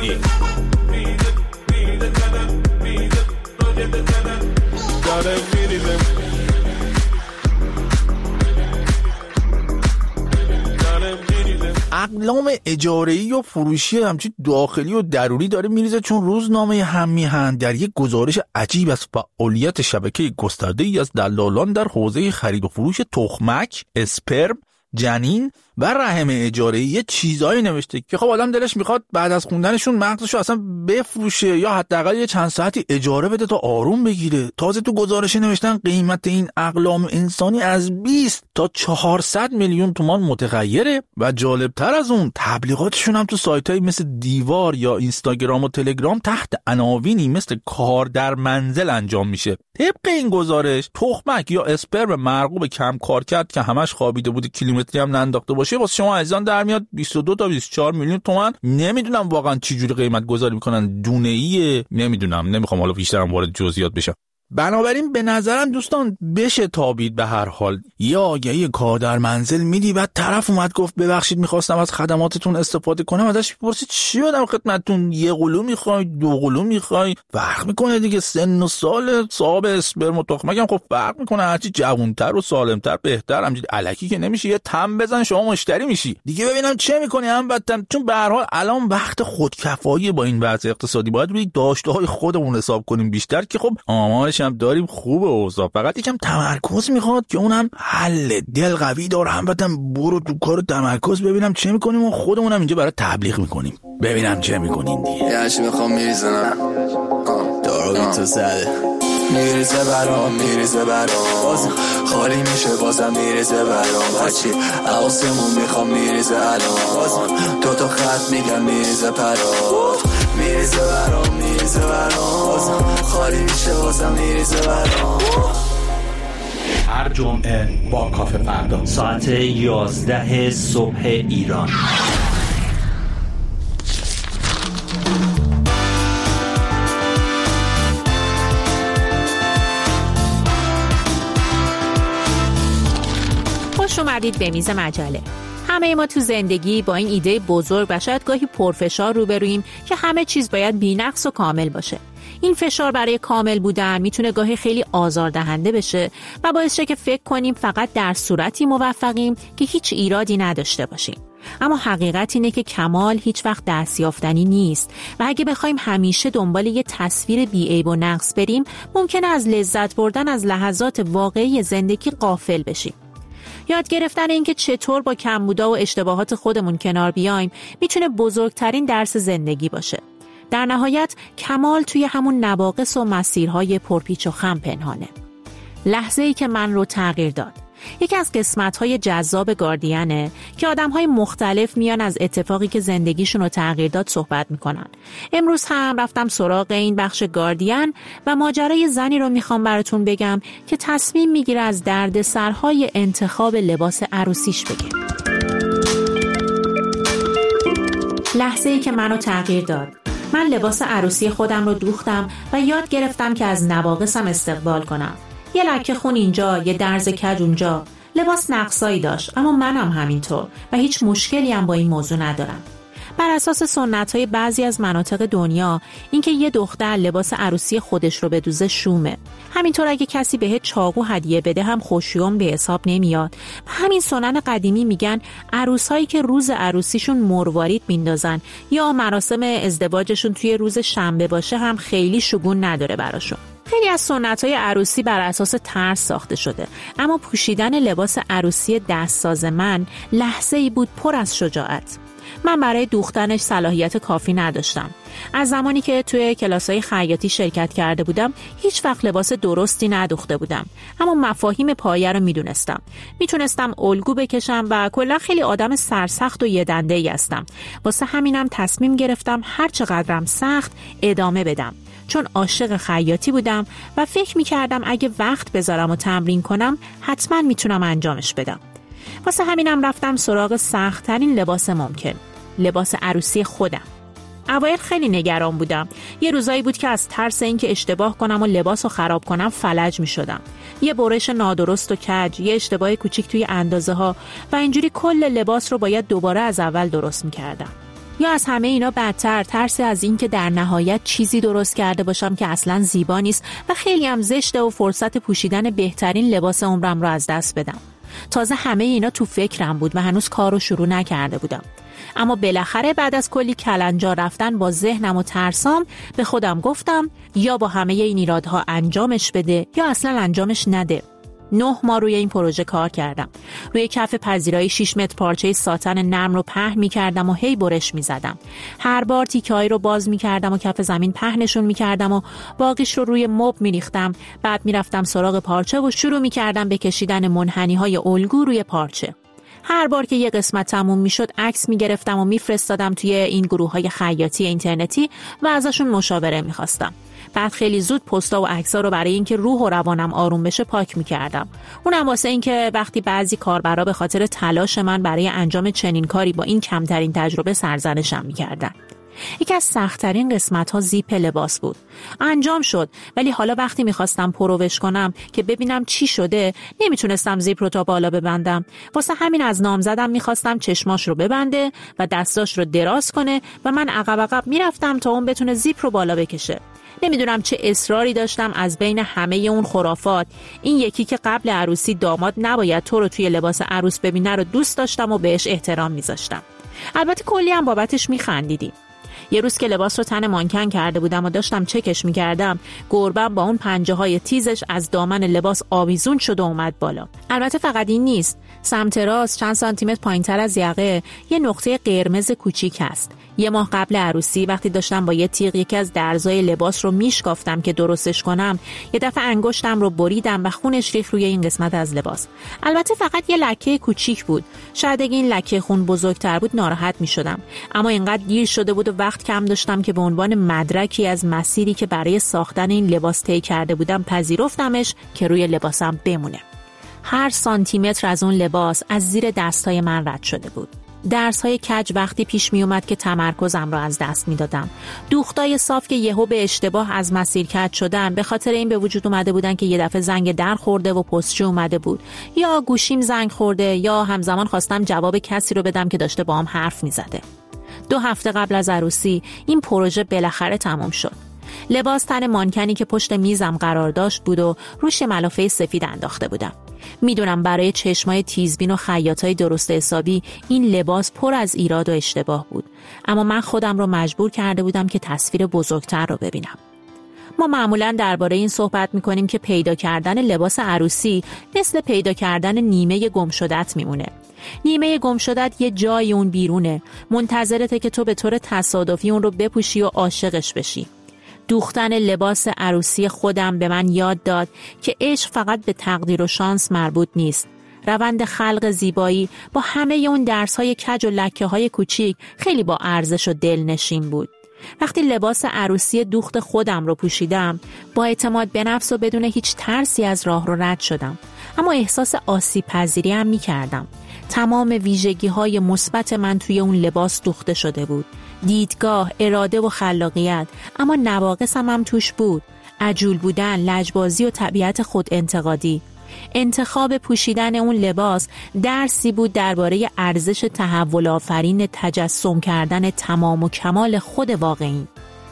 اقلام اجاره‌ای و فروشی همچین داخلی و درونی داره میریزه، چون روزنامه هم میهن در یک گزارش عجیب از فعالیت شبکه گسترده‌ای از دلالان در حوزه خرید و فروش تخمک، اسپرم، جنین و رحم اجاره‌ای یه چیزایی نوشته که خب آدم دلش میخواد بعد از خوندنشون مغزشو اصلا بفروشه یا حداقل یه چند ساعتی اجاره بده تا آروم بگیره. تازه تو گزارش نوشتن قیمت این اقلام انسانی از 20 تا 400 میلیون تومان متغیره و جالبتر از اون تبلیغاتشون هم تو سایتایی مثل دیوار یا اینستاگرام و تلگرام تحت عناوینی مثل کار در منزل انجام میشه. طبق این گزارش تخمک یا اسپرم مرغوب کم کار کرد که همش خوابیده بود، کیلومتری هم ننداخته باشه، واسه شما عزیزان در میاد 22 تا 24 میلیون تومان. نمیدونم واقعا چی جوری قیمت گذاری میکنن، دونه ایه نمیدونم، نمیخوام حالا بیشترم وارد جزئیات بشم. بنابراین به نظرم دوستان بشه تابید به هر حال. یه آگهی کار در منزل میدی، بعد طرف اومد گفت ببخشید میخواستم از خدماتتون استفاده کنم، ازش بپرسید چی بدم خدمتتون، 1 قلو میخوای 2 قلو میخوای، فرق میکنه دیگه، سن و سال صاحب اسپرم و تخمک هم خب فرق میکنه، هرچی جوانتر و سالمتر بهتر. همینجوری الکی که نمیشه، یه تم بزن شما مشتری میشی دیگه. ببینم چه میکنی هموطن، چون به هر حال الان وقت خودکفایی با این وضع اقتصادی، باید روی داشته‌های خودمون حساب کنیم بیشتر، که خب آمارش هم داریم خوبه اوضاع، فقط یکم تمرکز میخواد که اونم حل. دل قوی داره هموطن، برو تو کار تمرکز، ببینم چه میکنیم و خودمونم اینجا برای تبلیغ میکنیم، ببینم چه میکنین دیگه. یه چی میخوام میریزنم دارو بیتو زده، میریزه برام بازم خالی میشه، بازم میریزه برام هرچی حواسمون میخوام میریزه الان، بازم 2 تا خط میگم میریزه پرات، میریزه برام بازم خالی میشه، بازم میریزه برام. هر جمعه با کافه فردا ساعت 11 صبح ایران. خوش اومدید به میز مجله. همه ما تو زندگی با این ایده بزرگ و شاید گاهی پرفشار روبرویم که همه چیز باید بی‌نقص و کامل باشه. این فشار برای کامل بودن میتونه گاهی خیلی آزاردهنده بشه و باعث شه که فکر کنیم فقط در صورتی موفقیم که هیچ ایرادی نداشته باشیم. اما حقیقت اینه که کمال هیچ وقت دستیافتنی نیست و اگه بخوایم همیشه دنبال یه تصویر بی‌عیب و نقص بریم، ممکنه از لذت بردن از لحظات واقعی زندگی غافل بشیم. یاد گرفتن اینکه چطور با کمبودا و اشتباهات خودمون کنار بیایم میتونه بزرگترین درس زندگی باشه. در نهایت کمال توی همون نواقص و مسیرهای پرپیچ و خم پنهانه. لحظه‌ای که من رو تغییر داد. یکی از قسمت‌های جذاب گاردینه که آدم‌های مختلف میان از اتفاقی که زندگیشون رو تغییر داد صحبت میکنن. امروز هم رفتم سراغ این بخش گاردین و ماجرای زنی رو میخوام براتون بگم که تصمیم میگیره از دردسرهای انتخاب لباس عروسیش بگه. لحظه‌ای که منو تغییر داد. من لباس عروسی خودم رو دوختم و یاد گرفتم که از نواقصم استقبال کنم. یه لکه خون اینجا، یه درز کج اونجا. لباس نقصایی داشت، اما منم همینطور و هیچ مشکلی هم با این موضوع ندارم. بر اساس سنت‌های بعضی از مناطق دنیا، اینکه یه دختر لباس عروسی خودش رو بدوزه شومه. همینطور اگه کسی بهت چاقو هدیه بده هم خوشیوم به حساب نمیاد. و همین سنن قدیمی میگن عروسایی که روز عروسیشون مروارید میندازن یا مراسم ازدواجشون توی روز شنبه باشه هم خیلی شگون نداره براشون. خیلی از سنت‌های عروسی بر اساس ترس ساخته شده، اما پوشیدن لباس عروسی دستساز من لحظه‌ای بود پر از شجاعت. من برای دوختنش صلاحیت کافی نداشتم. از زمانی که توی کلاس‌های خیاطی شرکت کرده بودم، هیچ وقت لباس درستی ندوخته بودم، اما مفاهیم پایه رو میدونستم. میتونستم الگو بکشم و کلا خیلی آدم سرسخت و یه دنده‌ای هستم. واسه همینم تصمیم گرفتم هر چقدرم سخت ادامه بدم. چون عاشق خیاطی بودم و فکر می‌کردم اگه وقت بذارم و تمرین کنم حتما میتونم انجامش بدم. واسه همینم رفتم سراغ سخت‌ترین لباس ممکن، لباس عروسی خودم. اوایل خیلی نگران بودم. یه روزایی بود که از ترس اینکه اشتباه کنم و لباسو خراب کنم فلج می‌شدم. یه برش نادرست و کج، یه اشتباه کوچیک توی اندازه‌ها و اینجوری کل لباس رو باید دوباره از اول درست می‌کردم. یا از همه اینا بدتر، ترس از این که در نهایت چیزی درست کرده باشم که اصلاً زیبا نیست و خیلی هم زشته و فرصت پوشیدن بهترین لباس عمرم رو از دست بدم. تازه همه اینا تو فکرم بود و هنوز کارو شروع نکرده بودم. اما بالاخره بعد از کلی کلنجار رفتن با ذهنم و ترسام به خودم گفتم یا با همه این ایرادها انجامش بده یا اصلاً انجامش نده. 9 ماه روی این پروژه کار کردم. روی کف پذیرایی 6 متر پارچه ساتن نرم رو پهن می‌کردم و هی برش می‌زدم. هر بار تیکه‌ای رو باز می‌کردم و کف زمین پهنشون می‌کردم و باقیش رو روی مبل می‌ریختم. بعد می‌رفتم سراغ پارچه و شروع می‌کردم به کشیدن منحنی‌های الگو روی پارچه. هر بار که یه قسمت تموم میشد عکس می‌گرفتم و می‌فرستادم توی این گروه‌های خیاطی اینترنتی و ازشون مشاوره می‌خواستم. بعد خیلی زود پستا و عکس‌ها رو برای اینکه روح و روانم آروم بشه پاک می‌کردم. اونم واسه اینکه وقتی بعضی کاربرا به خاطر تلاش من برای انجام چنین کاری با این کمترین تجربه سرزنشم می‌کردن. یکی از سخت‌ترین قسمت‌ها زیپ لباس بود. انجام شد، ولی حالا وقتی می‌خواستم پروش کنم که ببینم چی شده، نمیتونستم زیپ رو تا بالا ببندم. واسه همین از نامزدم می‌خواستم چشماش رو ببنده و دستاش رو دراز کنه و من عقب میرفتم تا اون بتونه زیپ رو بالا بکشه. نمیدونم چه اصراری داشتم از بین همه اون خرافات این یکی که قبل عروسی داماد نباید تو رو توی لباس عروس ببینه رو دوست داشتم و بهش احترام میذاشتم. البته کلی هم بابتش میخندیدیم. یه روز که لباس رو تن مانکن کرده بودم و داشتم چکش میکردم، گربم با اون پنجه های تیزش از دامن لباس آویزون شد و اومد بالا. البته فقط این نیست، سمت راست چند سانتیمتر پایینتر از یقه یه نقطه قرمز کوچیک هست. یه ماه قبل عروسی وقتی داشتم با یه تیغ یکی از درزای لباس رو میشکافتم که درستش کنم، یه دفعه انگشتم رو بریدم و خونش ریخت روی این قسمت از لباس. البته فقط یه لکه کوچیک بود. شاید اگه این لکه خون بزرگتر بود ناراحت میشدم، اما اینقدر دیر شده بود و وقت کم داشتم که به عنوان مدرکی از مسیری که برای ساختن این لباس طی کرده بودم پذیرفتمش که روی لباسم بمونه. هر سانتیمتر از اون لباس از زیر دستای من رد شده بود. درس‌های کج وقتی پیش می اومد که تمرکزم را از دست می دادم. دوختای صاف که یهو به اشتباه از مسیر کج شدن به خاطر این به وجود اومده بودن که یه دفعه زنگ در خورده و پستچی اومده بود، یا گوشیم زنگ خورده، یا همزمان خواستم جواب کسی رو بدم که داشته با هم حرف می زده. 2 هفته قبل از عروسی این پروژه بالاخره تمام شد. لباس تن مانکنی که پشت میزم قرار داشت بود و روش ملافه سفید انداخته بودم. میدونم برای چشمای تیزبین و خیاطای درست حسابی این لباس پر از ایراد و اشتباه بود، اما من خودم رو مجبور کرده بودم که تصویر بزرگتر رو ببینم. ما معمولاً درباره این صحبت میکنیم که پیدا کردن لباس عروسی مثل پیدا کردن نیمه گم شدت میمونه. نیمه گم شدت یه جای اون بیرونه، منتظرته که تو به طور تصادفی اون رو بپوشی و عاشقش بشی. دوختن لباس عروسی خودم به من یاد داد که عشق فقط به تقدیر و شانس مربوط نیست. روند خلق زیبایی با همه اون درس‌های کج و لکه‌های کوچیک خیلی با ارزش و دلنشین بود. وقتی لباس عروسی دوخت خودم رو پوشیدم، با اعتماد به نفس و بدون هیچ ترسی از راه رو رد شدم، اما احساس آسیب پذیری هم می‌کردم. تمام ویژگی‌های مثبت من توی اون لباس دوخته شده بود. دیدگاه، اراده و خلاقیت، اما نواقصم هم توش بود. عجول بودن، لجبازی و طبیعت خود انتقادی. انتخاب پوشیدن اون لباس درسی بود درباره ارزش تحول آفرین تجسم کردن تمام و کمال خود واقعی.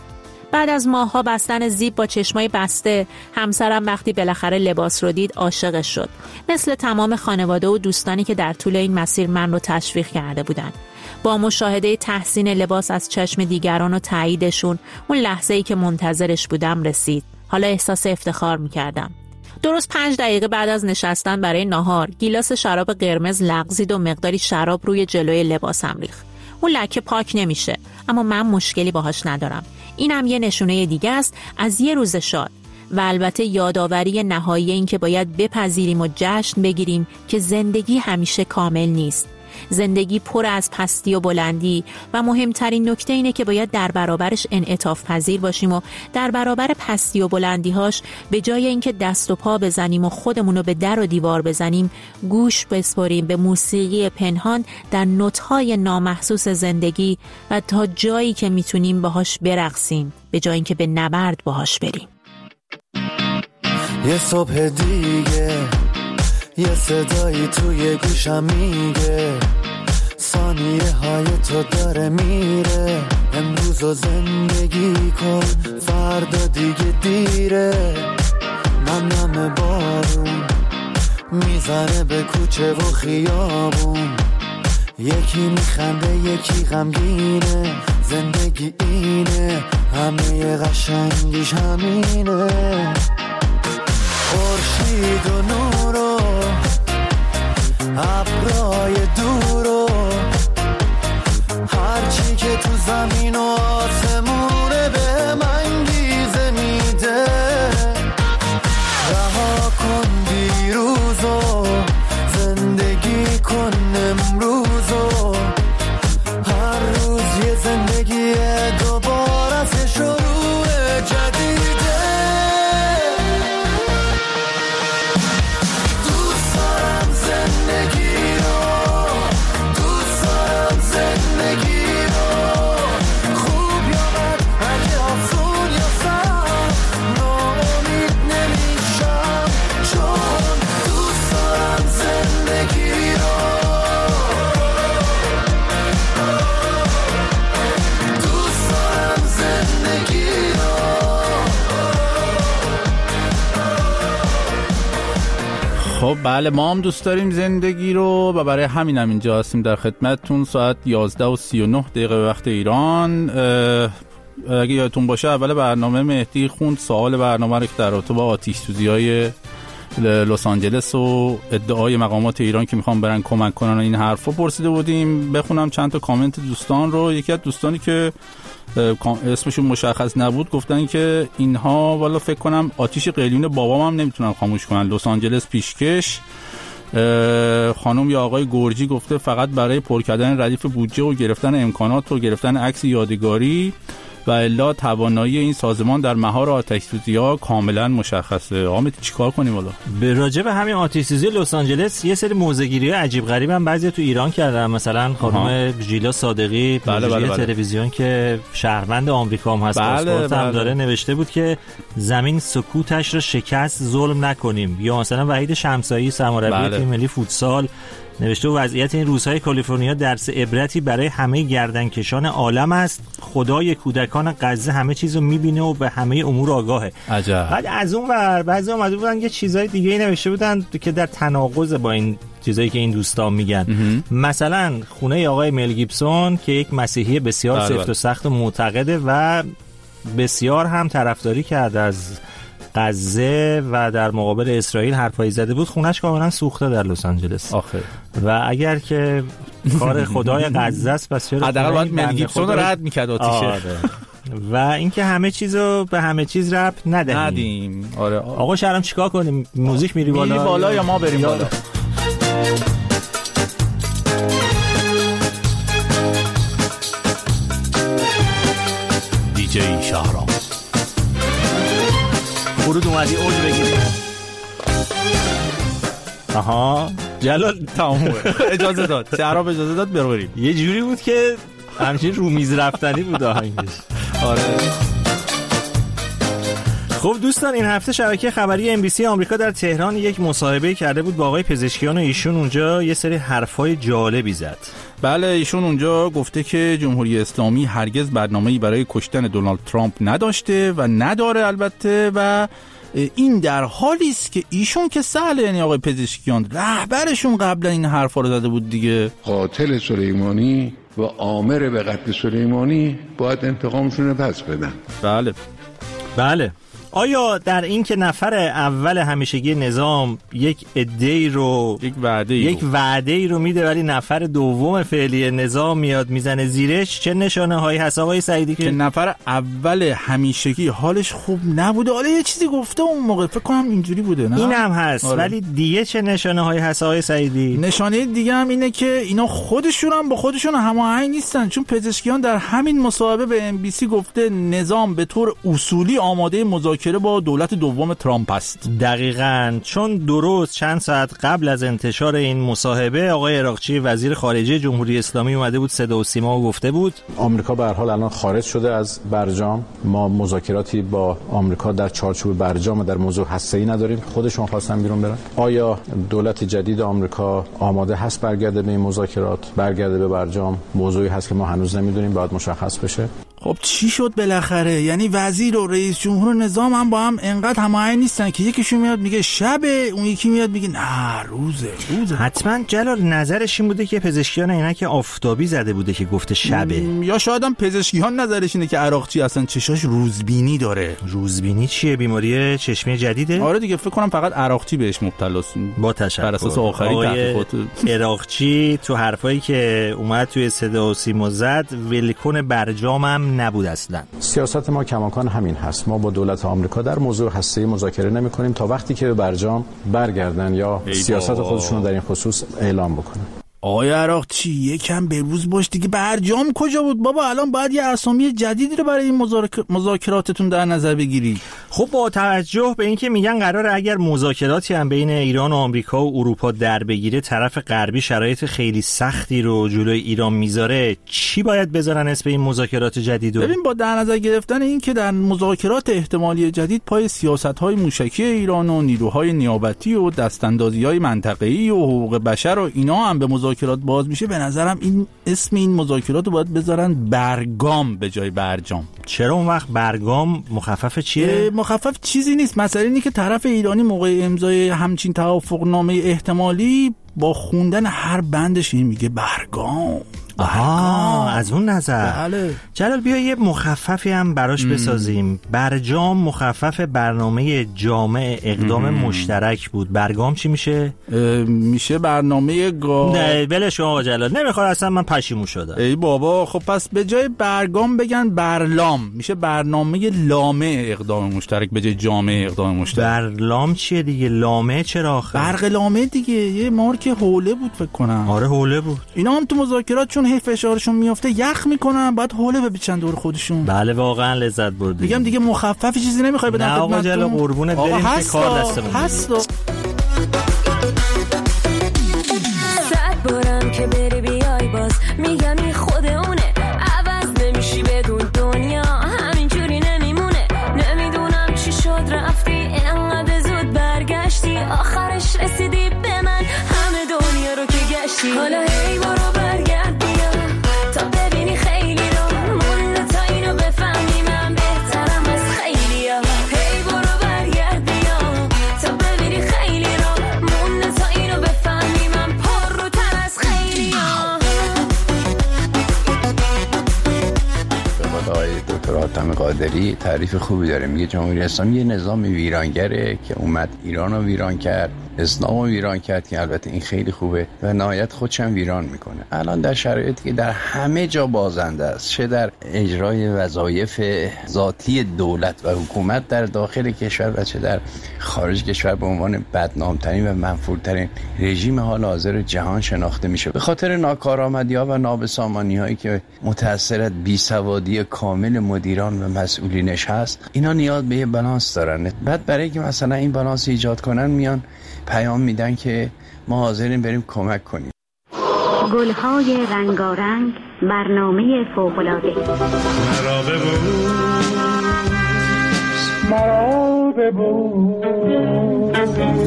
بعد از ماه‌ها بستن زیپ با چشمای بسته، همسرم وقتی بالاخره لباس رو دید عاشقش شد. مثل تمام خانواده و دوستانی که در طول این مسیر من رو تشویق کرده بودن. با مشاهده تحسین لباس از چشم دیگران و تاییدشون، اون لحظه‌ای که منتظرش بودم رسید. حالا احساس افتخار می‌کردم. درست 5 دقیقه بعد از نشستن برای ناهار، گیلاس شراب قرمز لغزید و مقداری شراب روی جلوی لباسم ریخت. اون لکه پاک نمیشه، اما من مشکلی باهاش ندارم. اینم یه نشونه دیگه است از یه روز شاد و البته یادآوری نهایی این که باید بپذیریم و جشن بگیریم که زندگی همیشه کامل نیست. زندگی پر از پستی و بلندی و مهمترین نکته اینه که باید در برابرش انعطاف پذیر باشیم و در برابر پستی و بلندی‌هاش به جای اینکه دست و پا بزنیم و خودمونو به در و دیوار بزنیم، گوش بسپاریم به موسیقی پنهان در نوت‌های نامحسوس زندگی و تا جایی که میتونیم باهاش برقصیم به جای اینکه به نبرد باهاش بریم. یه صبح دیگه یه صدایی توی گوشم میگه ثانیه های تو داره میره، امروز رو زندگی کن فردا دیگه دیره. نم بارون میزنه به کوچه و خیابون، یکی میخنده یکی غمگینه، زندگی اینه همه قشنگیش همینه. خورشید و نور و ابرای دور و هرچی که تو زمین و آسمونه به من گیزه میده. رها کن دیروز و زندگی کن امروز و هر روز یه زندگی دوباره از شروع جدیده. خب بله، ما هم دوست داریم زندگی رو و برای همین هم اینجا هستیم در خدمتتون. ساعت 11:39 به وقت ایران. اگه یادتون باشه اول برنامه مهدی خوند سوال برنامه رو که در رابطه با آتش سوزی‌های لس آنجلس و ادعای مقامات ایران که میخوان برن کمک کنن این حرفا پرسیده بودیم. بخونم چند تا کامنت دوستان رو. یکی از دوستانی که اسمشون مشخص نبود گفتن که اینها والا فکر کنم آتیش قلیون بابام هم نمیتونن خاموش کنن. لس آنجلس پیشکش. خانم یا آقای گرجی گفته فقط برای پر کردن ردیف بودجه و گرفتن امکانات و گرفتن عکس یادگاری و الا توانایی این سازمان در مهار آتش‌سوزی‌ها کاملا مشخصه. آقا چیکار کنیم والا؟ به راجع به همین آتش‌سوزی لس آنجلس یه سری موزه‌گیری‌های عجیب غریب هم بعضی تو ایران کردن. مثلا خانم ژیلا صادقی مجری تلویزیون که شهروند آمریکا هم هست، پاسپورت هم داره، نوشته بود که زمین سکوتش رو شکست، ظلم نکنیم. یا مثلا وحید شمسایی سرمربی تیم ملی فوتسال نوشته وضعیت این روزهای کالیفرنیا درس عبرتی برای همه گردنکشان عالم است. خدای کودکان غزه همه چیزو میبینه و به همه امور آگاهه. عجب. بعد از اون ور بعضی اومده بودن یه چیزای دیگه نوشته بودن که در تناقض با این چیزایی که این دوستان میگن. مثلا خونه آقای مل گیبسون که یک مسیحی بسیار سفت و سخت و معتقده و بسیار هم طرفداری کرد از غزه و در مقابل اسرائیل حرفایی زده بود، خونش کاملا سوخته در لس آنجلس. آخه و اگر که کار خدای غزه است پس چرا حداقل باید مل گیبسون رد میکرد آتیشه. و اینکه همه چیزو به همه چیز ربط ندیم. آره آقا شهرام چیکار کنیم؟ موزیک میری بالا یا ما بریم بالا؟ دیجی شهرام فرود اومدی اوج بگیری. آها جلال تمامه. اجازه داد شهرام اجازه داد بریم. یه جوری بود که همچین رو میز رفتنی بود آهنگش. آره. خب دوستان، این هفته شبکه خبری MBC آمریکا در تهران یک مصاحبه کرده بود با آقای پزشکیان و ایشون اونجا یه سری حرفای جالبی زد. بله، ایشون اونجا گفته که جمهوری اسلامی هرگز برنامه‌ای برای کشتن دونالد ترامپ نداشته و نداره البته، و این در حالی است که ایشون که سهله، یعنی آقای پزشکیان رهبرشون قبلا این حرفا رو زده بود دیگه. قاتل سلیمانی و آمر به قتل سلیمانی باید انتقامشون رو پس بدن. بله. آیا در این که نفر اول همیشگی نظام یک عده‌ای رو یک وعده‌ای رو میده ولی نفر دوم فعلی نظام میاد میزنه زیرش، چه نشانه هایی هست آقای سعیدی که نفر اول همیشگی حالش خوب نبوده؟ حالا یه چیزی گفته اون موقع، فکر کنم اینجوری بوده، نه؟ این هم هست. ولی دیگه چه نشانه هایی هست آقای سعیدی؟ نشانه دیگه هم اینه که اینا خودشون هم با خودشون هماهنگ نیستن، چون پزشکیان در همین مصاحبه به MBC گفته نظام به طور اصولی آماده مذاکره با دولت دوم ترامپ است. دقیقاً، چون درست چند ساعت قبل از انتشار این مصاحبه آقای عراقچی وزیر خارجه جمهوری اسلامی اومده بود صدا و سیما و گفته بود آمریکا به هر حال الان خارج شده از برجام. ما مذاکراتی با آمریکا در چارچوب برجام و در موضوع هسته‌ای نداریم. خودشون خواستن بیرون برن. آیا دولت جدید آمریکا آماده هست برگرده به این مذاکرات، برگرده به برجام؟ موضوعی هست که ما هنوز نمیدونیم، باید مشخص بشه. خب چی شد بالاخره؟ یعنی وزیر و رئیس جمهور نظام هم با هم انقدر هماهنگ نیستن که یکیشون میاد میگه شبه، اون یکی میاد میگه نه روزه. حتما جلال نظرش این بوده که پزشکیان اینا که آفتابی زده بوده که گفته شبه، یا شاید هم پزشکیان نظرش اینه که عراقچی اصلا چشاش روزبینی داره. روزبینی چیه؟ بیماری چشمی جدیده؟ آره دیگه، فکر کنم فقط عراقچی بهش مبتلاست. با تشکر. بر اساس آخرین تحقیقات عراقچی تو حرفایی که اومد توی صدا و سیما زد ولکن برجام نبود اصلا. سیاست ما کماکان همین هست. ما با دولت آمریکا در موضوع هسته‌ای مذاکره نمی‌کنیم تا وقتی که به برجام برگردن یا سیاست خودشون در این خصوص اعلام بکنن. آقای عراقچی یکم به روز باش دیگه. برجام کجا بود بابا؟ الان باید یه اسامی جدیدی رو برای این مذاکراتتون در نظر بگیری. خب با توجه به اینکه میگن قراره اگر مذاکراتی هم بین ایران و آمریکا و اروپا در بگیره، طرف غربی شرایط خیلی سختی رو جلوی ایران میذاره، چی باید بذارن اسم این مذاکرات جدیدو؟ ببین، با در نظر گرفتن این که در مذاکرات احتمالی جدید پای سیاست‌های موشکی ایران و نیروهای نیابتی و دستاندازی‌های منطقه‌ای و حقوق بشر و اینا هم به مذاکرات مذاکرات باز میشه، به نظرم این اسم این مذاکرات رو باید بذارن برگام به جای برجام. چرا اون وقت برگام مخفف چیه؟ مخفف چیزی نیست. مسئله اینه که طرف ایرانی موقع امضای همچین توافقنامه احتمالی با خوندن هر بندش این میگه برگام. آها، از اون نظر. بله. جلال بیا یه مخففی هم براش بسازیم. برجام مخفف برنامه جامع اقدام مشترک بود. برگام چی میشه؟ میشه برنامه نه ولش آقا جلال، نمیخواد اصلا، من پشیمون شدم. ای بابا، خب پس به جای برگام بگن برلام، میشه برنامه لامه اقدام مشترک به جای جامع اقدام مشترک. برلام چیه دیگه؟ لامه چرا آخه؟ برق لامه دیگه، یه مارک حوله بود فکر کنم. آره حوله بود. اینا هم تو مذاکرات چون هی فشارشون میافته یخ میکنن، بعد حوله بپیچن دور خودشون. بله واقعا لذت بردیم. میگم دیگه مخفف چیزی نمیخوای بدم خدمتتون. نه آقا جلال قربونت بریم که کار دستمون هست. صد بارم که بری بیای باز میگم این خود اونه، عوض نمیشی بدون دنیا همینجوری نمیمونه. نمیدونم چی شد رفتی اینقدر زود برگشتی، آخرش رسیدی به من همه دنیا رو که گشتی. حالا هی برو برگرد بیا تا ببینی خیلی رو مونده تا اینو بفهمی من بهترم از خیلی ها. هی برو برگرد بیا تا ببینی خیلی رو مونده تا اینو بفهمی من پر رو تر از خیلی ها. به آقای دکتر حاتم قادری تعریف خوبی داره، میگه جمهوری اسلامی یه نظام ویرانگره که اومد ایران رو ویران کرد، اسلام رو ویران کرد، که البته این خیلی خوبه، و نهایت خودشم ویران میکنه. الان در شرایطی که در همه جا بازنده است، چه در اجرای وظایف ذاتی دولت و حکومت در داخل کشور و چه در خارج کشور، به عنوان بدنامترین و منفورترین رژیم حال حاضر جهان شناخته میشه، به خاطر ناکارآمدی‌ها و نابسامانی‌هایی که متأثر از بیسوادی کامل مدیران و مسئولینش هست. اینا نیاز به یه بالانس دارن. بعد برای که مثلا این بالانس ایجاد کنن، میان پیام میدن که ما حاضرین بریم کمک کنیم. گلهای رنگارنگ، برنامه فوق‌العاده. مرا ببوس.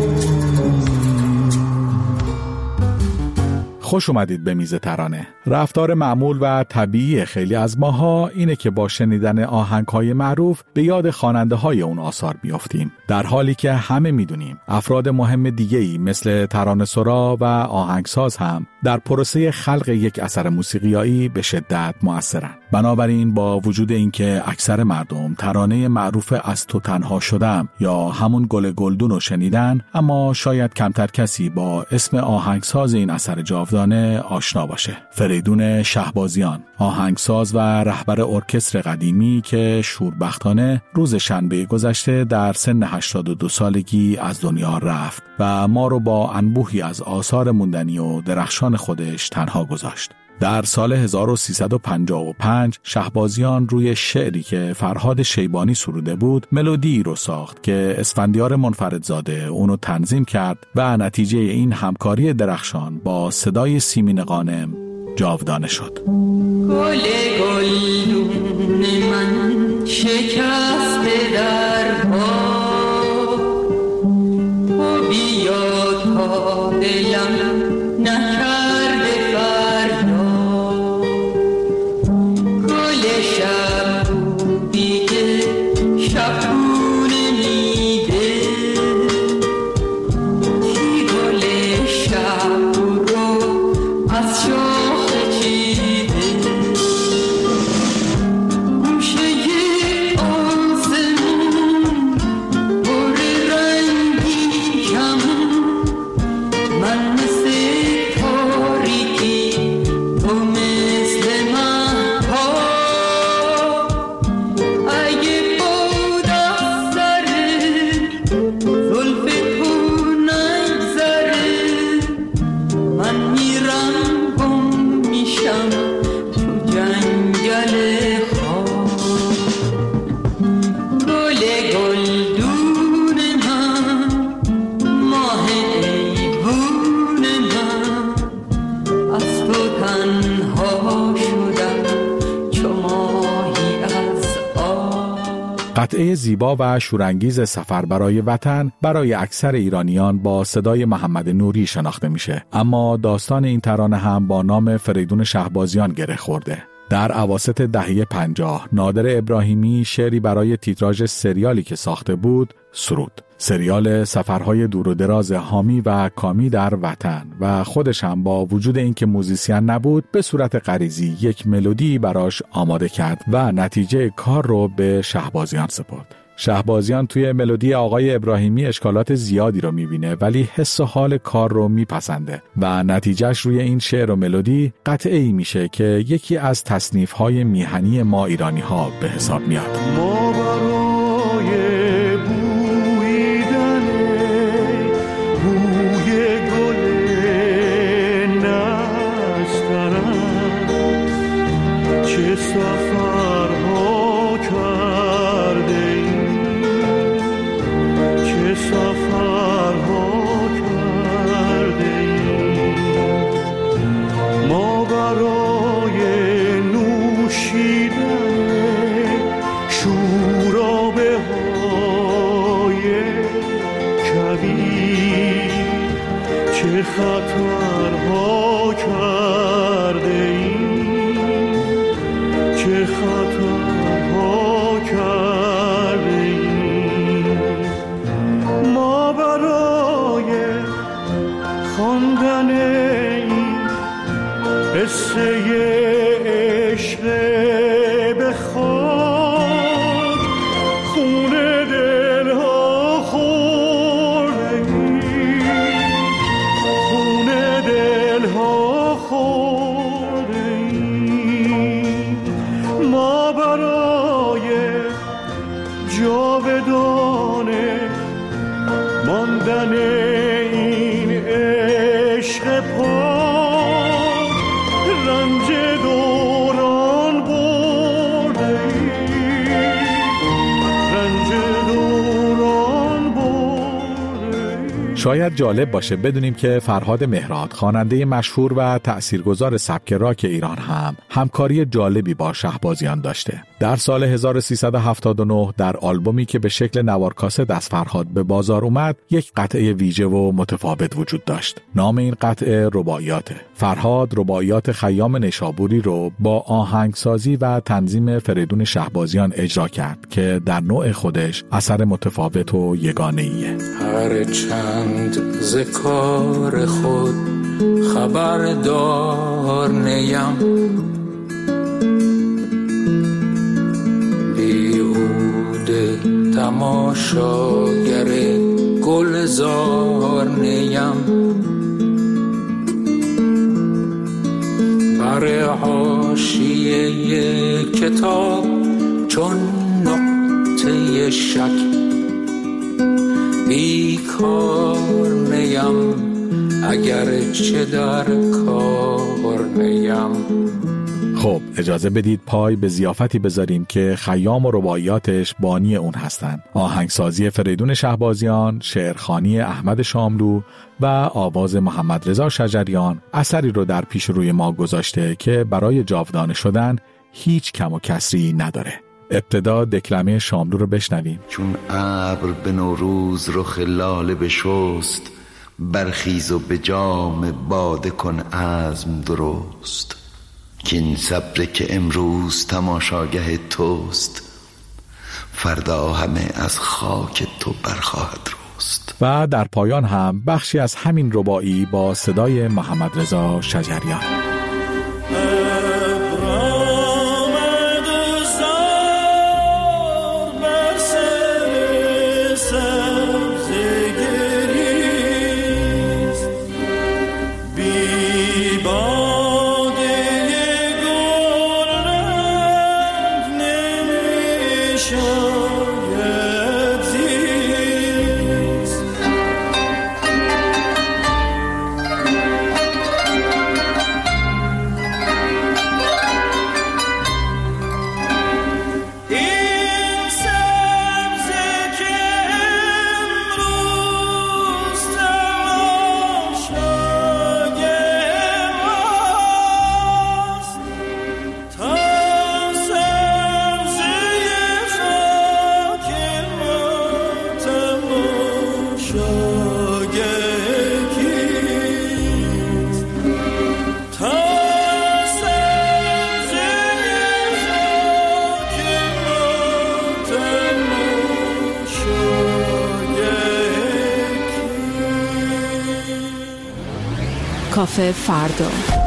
خوش اومدید به میز ترانه. رفتار معمول و طبیعی خیلی از ماها اینه که با شنیدن آهنگ‌های معروف به یاد خواننده‌های اون آثار بیافتیم، در حالی که همه میدونیم افراد مهم دیگه‌ای مثل ترانه‌سرا و آهنگساز هم در پروسه خلق یک اثر موسیقیایی به شدت مؤثرن. بنابراین با وجود اینکه اکثر مردم ترانه معروف از تو تنها شدم یا همون گل گلدون رو شنیدن، اما شاید کمتر کسی با اسم آهنگساز این اثر جاودانه آشنا باشه. فریدون شهبازیان، آهنگساز و رهبر ارکستر قدیمی که شوربختانه روز شنبه گذشته در سن 82 سالگی از دنیا رفت و ما رو با انبوهی از آثار موندنی و درخشان خودش تنها گذاشت. در سال 1355 شهبازیان روی شعری که فرهاد شیبانی سروده بود ملودی رو ساخت که اسفندیار منفردزاده اونو تنظیم کرد و نتیجه این همکاری درخشان با صدای سیمین غانم جاودانه شد. گل گلدون من شکسته در پا، تو بیا تا دلم نکرده فردا، گل شب دیگه شبونه میده، کی گل شب رو از شاخ چیده، گوشه آسمون پر رنگی کم، من مثل تو قطعه زیبا و شورانگیز سفر برای وطن برای اکثر ایرانیان با صدای محمد نوری شناخته میشه، اما داستان این ترانه هم با نام فریدون شهبازیان گره خورده. در اواسط دهه 50 نادر ابراهیمی شعری برای تیتراژ سریالی که ساخته بود سرود. سریال سفرهای دور و دراز حامی و کامی در وطن و خودش هم با وجود اینکه موزیسین نبود به صورت غریزی یک ملودی براش آماده کرد و نتیجه کار رو به شهبازیان سپرد. شهبازیان توی ملودی آقای ابراهیمی اشکالات زیادی رو میبینه ولی حس و حال کار رو میپسنده و نتیجهش روی این شعر و ملودی قطعه‌ای میشه که یکی از تصنیف‌های میهنی ما ایرانی ها به حساب میاد. ما برای بویدن بوی گل نسترن چه سفرها کرده سفرها کرده ما برای نوشیدن شورابه های کبیر چه خطرها کرده چه خطرها کرده ما برای خواندن این قصه عشق به خاک خون دلها خورده خون دلها خورده ما برای جاودانه ماندن این عشق پاک رنج دوران برده رنج دوران برده. شاید جالب باشه بدونیم که فرهاد مهراد خواننده مشهور و تأثیرگذار سبک راک ایران هم همکاری جالبی با شهبازیان داشته. در سال 1379 در آلبومی که به شکل نوارکاست از فرهاد به بازار اومد یک قطعه ویژه و متفاوت وجود داشت. نام این قطعه رباعیاته. فرهاد رباعیات خیام نیشابوری رو با آهنگسازی و تنظیم فریدون شهبازیان اجرا کرد که در نوع خودش اثر متفاوت و یگانه‌ایه. هر چند ز کار خود خبردار نیم بیهوده تماشاگر گلزار نیم بر حاشیه کتاب چون نقطه شک بیکار نیم اگر چه در کار نیم. خب اجازه بدید پای به ضیافتی بذاریم که خیام و رباعیاتش بانی اون هستن. آهنگسازی فریدون شهبازیان، شعرخوانی احمد شاملو و آواز محمد رضا شجریان اثری رو در پیش روی ما گذاشته که برای جاودانه شدن هیچ کم و کسری نداره. ابتدا دکلمه شاملو رو بشنویم. چون ابر به نوروز رخ لاله بشست برخیز و به جام باده کن عزم درست که این صبر که امروز تماشاگه توست فردا همه از خاک تو برخواهد رست. و در پایان هم بخشی از همین رباعی با صدای محمد رضا شجریان. کافه فردا.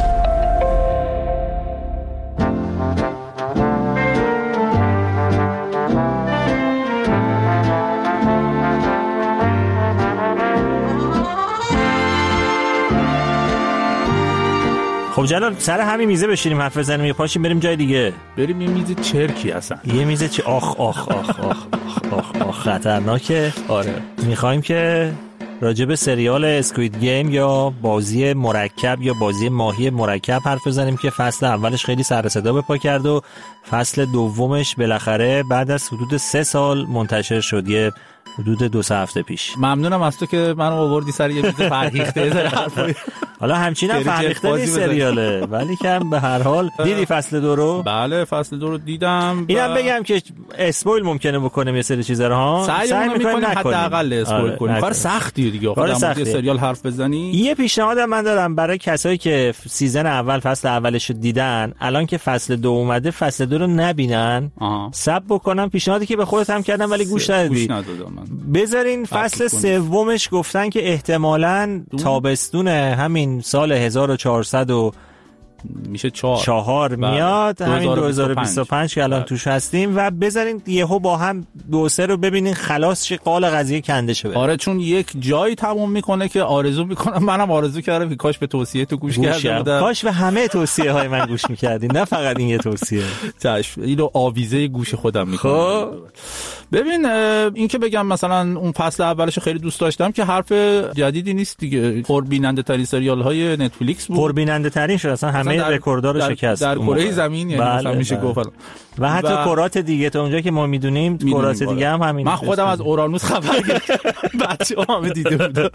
خب جلال سر همین میزه بشینیم حرف بزنیم یا پاشیم بریم جای دیگه؟ بریم یه میز چرکی اصلا. یه میز آخ آخ آخ آخ آخ آخ خطرناکه. آره میخوایم که راجب سریال اسکوید گیم یا بازی مرکب یا بازی ماهی مرکب حرف بزنیم که فصل اولش خیلی سر صدا به پا کرد و فصل دومش بالاخره بعد از حدود 3 سال منتشر شد، یه حدود 2-3 هفته پیش. ممنونم از تو که منو آوردی سر یه میز فرهیخته. حالا همچینم فرهیخته نیست سریاله، ولی که به هر حال دیدی فصل 2 رو؟ بله فصل 2 رو دیدم. اینم بگم که اسپویل ممکنه بکنیم یه سری چیزا رو ها. سعی می‌کنیم حداقل اسپویل کنیم. کار سختیه دیگه. خودم یه سریال حرف بزنی. یه پیشنهادم من دارم برای کسایی که سیزن اول فصل اولش رو دیدن، الان که فصل 2 اومده فصل 2 رو نبینن، ساب بکنم پیشنهادی که به خودت هم کردم ولی گوش ندادی. بذارین فصل سومش گفتن که احتمالاً تابستون همین سال 1400 میشه 4 میاد، همین 2025 که الان توش هستیم، و بذارین یهو با هم 2-3 رو ببینین خلاص شه، قال قضیه کنده شه. آره چون یک جایی تموم میکنه که آرزو میکنم، منم آرزو کردم که کاش به توصیه تو گوش کرده بودم، کاش به همه توصیه های من گوش میکردین نه فقط این یه توصیه. چشم اینو آویزه گوش خودم میکنم. ببین این که بگم مثلا اون فصل اولش خیلی دوست داشتم که حرف جدیدی نیست دیگه، پربیننده ترین سریال های نتفلیکس بود، پربیننده ترین شد اصلا، همه رکوردها رو شکست در کره زمین، یعنی مثلا میشه گفت و حتی کرات دیگه تا اونجا که ما میدونیم کرات دیگه هم همین. من خودم از اورانوس خبر گرفتم، بچه‌ها هم دیده بودن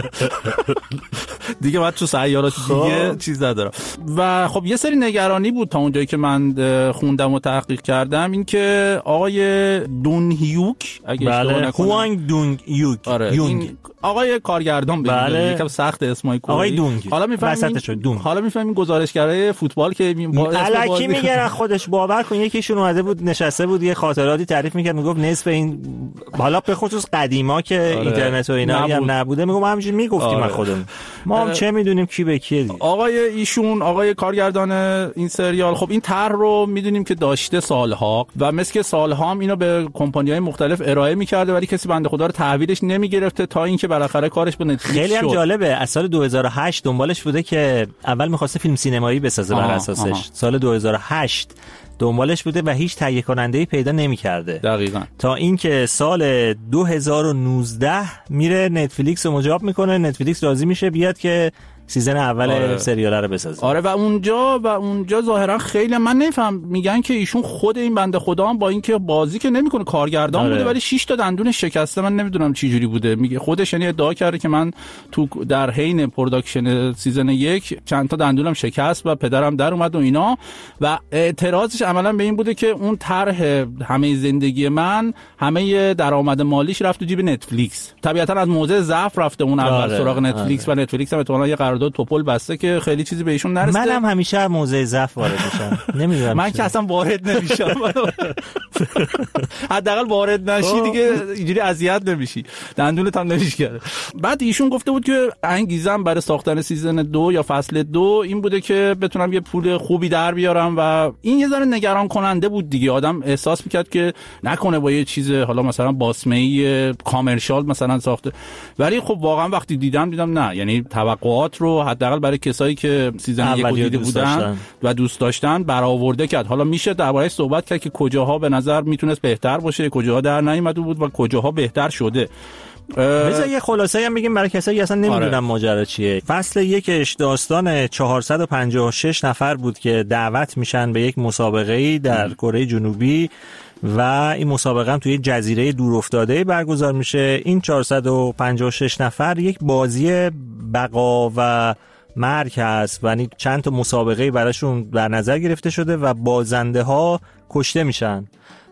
دیگه، بعد تو سیارات دیگه چیز ندارم. و خب یه سری نگرانی بود تا اونجایی که من خوندم و تحقیق کردم، این که آقای دون هیوک اگه اشتباه نکنم، هوانگ دونگ یوک، آقای کارگردان ببینید یکم سخت اسمای کره، آقای دونگ، حالا میفهمیم گزارشگرای فوتبال که الکی میگن خودش باور کن. یکیشون اومده بود نشسته بود یه خاطراتی تعریف میکرد، میگفت نصف این حالا به خصوص قدیما که اینترنت و اینا هم نبوده، میگم همینجوری میگفتیم من خودم، ما هم چه میدونیم کی به کیه دیگه. آقای کارگردان این سریال، خب این طرح رو میدونیم که داشته سالها و مثل که سالها هم اینو به کمپانی‌های مختلف ارائه میکرده، ولی کسی بنده خدا رو تحویلش نمیگرفته تا اینکه بالاخره کارش به نتفلیکس خیلی هم جالبه. از سال 2008 دنبالش بوده که اول می‌خواسته فیلم سینمایی بسازه بر اساسش، سال 2008 دنبالش بوده و هیچ تهیه کننده‌ای پیدا نمی‌کرده دقیقاً، تا اینکه سال 2019 میره نتفلیکس رو مجاب میکنه، نتفلیکس راضی میشه بیاد که سیزن اول سریال رو بسازه. آره و اونجا ظاهرا خیلی من نمیفهم، میگن که ایشون خود این بنده خدا هم با اینکه بازی که نمیکنه کارگردان بوده ولی 6 تا دندونش شکسته، من نمیدونم چه جوری بوده. میگه خودش یعنی ادعا کرده که من تو در حین پروداکشن سیزن 1 چند تا دندونم شکست و پدرم در اومد و اینا، و اعتراضش عملا به این بوده که اون طرح همه زندگی من همه درآمد مالیش رفت تو جیب نتفلیکس. طبیعتا از موضع ضعف رفته اون اول سراغ نتفلیکس و نتفلیکس هم احتمالاً یه قرارداد توپل بسته که خیلی چیزی بهشون نرسیده. منم همیشه موضع ضعف وارد میشم. نمیدونم من که اصلا وارد نمیشم. حداقل وارد نشی دیگه اینجوری اذیت نمیشی، دندونت هم نمیشکنه. بعد ایشون گفته بود که انگیزم برای ساختن سیزن 2 یا فصل 2 این بوده که بتونم یه پول خوبی در بیارم، و این یه ذره نگران کننده بود دیگه. آدم احساس میکرد که نکنه با یه چیز حالا مثلا باسمه‌ای کامرشال مثلا ساخته، ولی خب واقعا وقتی دیدم نه، یعنی توقعات رو حداقل برای کسایی که سیزن 1 رو دیده بودن و دوست داشتن برآورده کرد. حالا میشه درباره‌اش صحبت کرد که کجاها به نظر میتونست بهتر باشه، کجاها در نیامده بود و کجاها بهتر شده. بذار یه خلاصه‌ای هم بگیم برای کسایی که اصلا نمیدونن ماجرا چیه. فصل 1 داستان 456 نفر بود که دعوت میشن به یک مسابقه‌ای در کره جنوبی و این مسابقه هم توی جزیره دورافتاده برگزار میشه. این 456 نفر یک بازی بقا و مرگ هست و چند تا مسابقه براشون در نظر گرفته شده و بازنده ها کشته میشن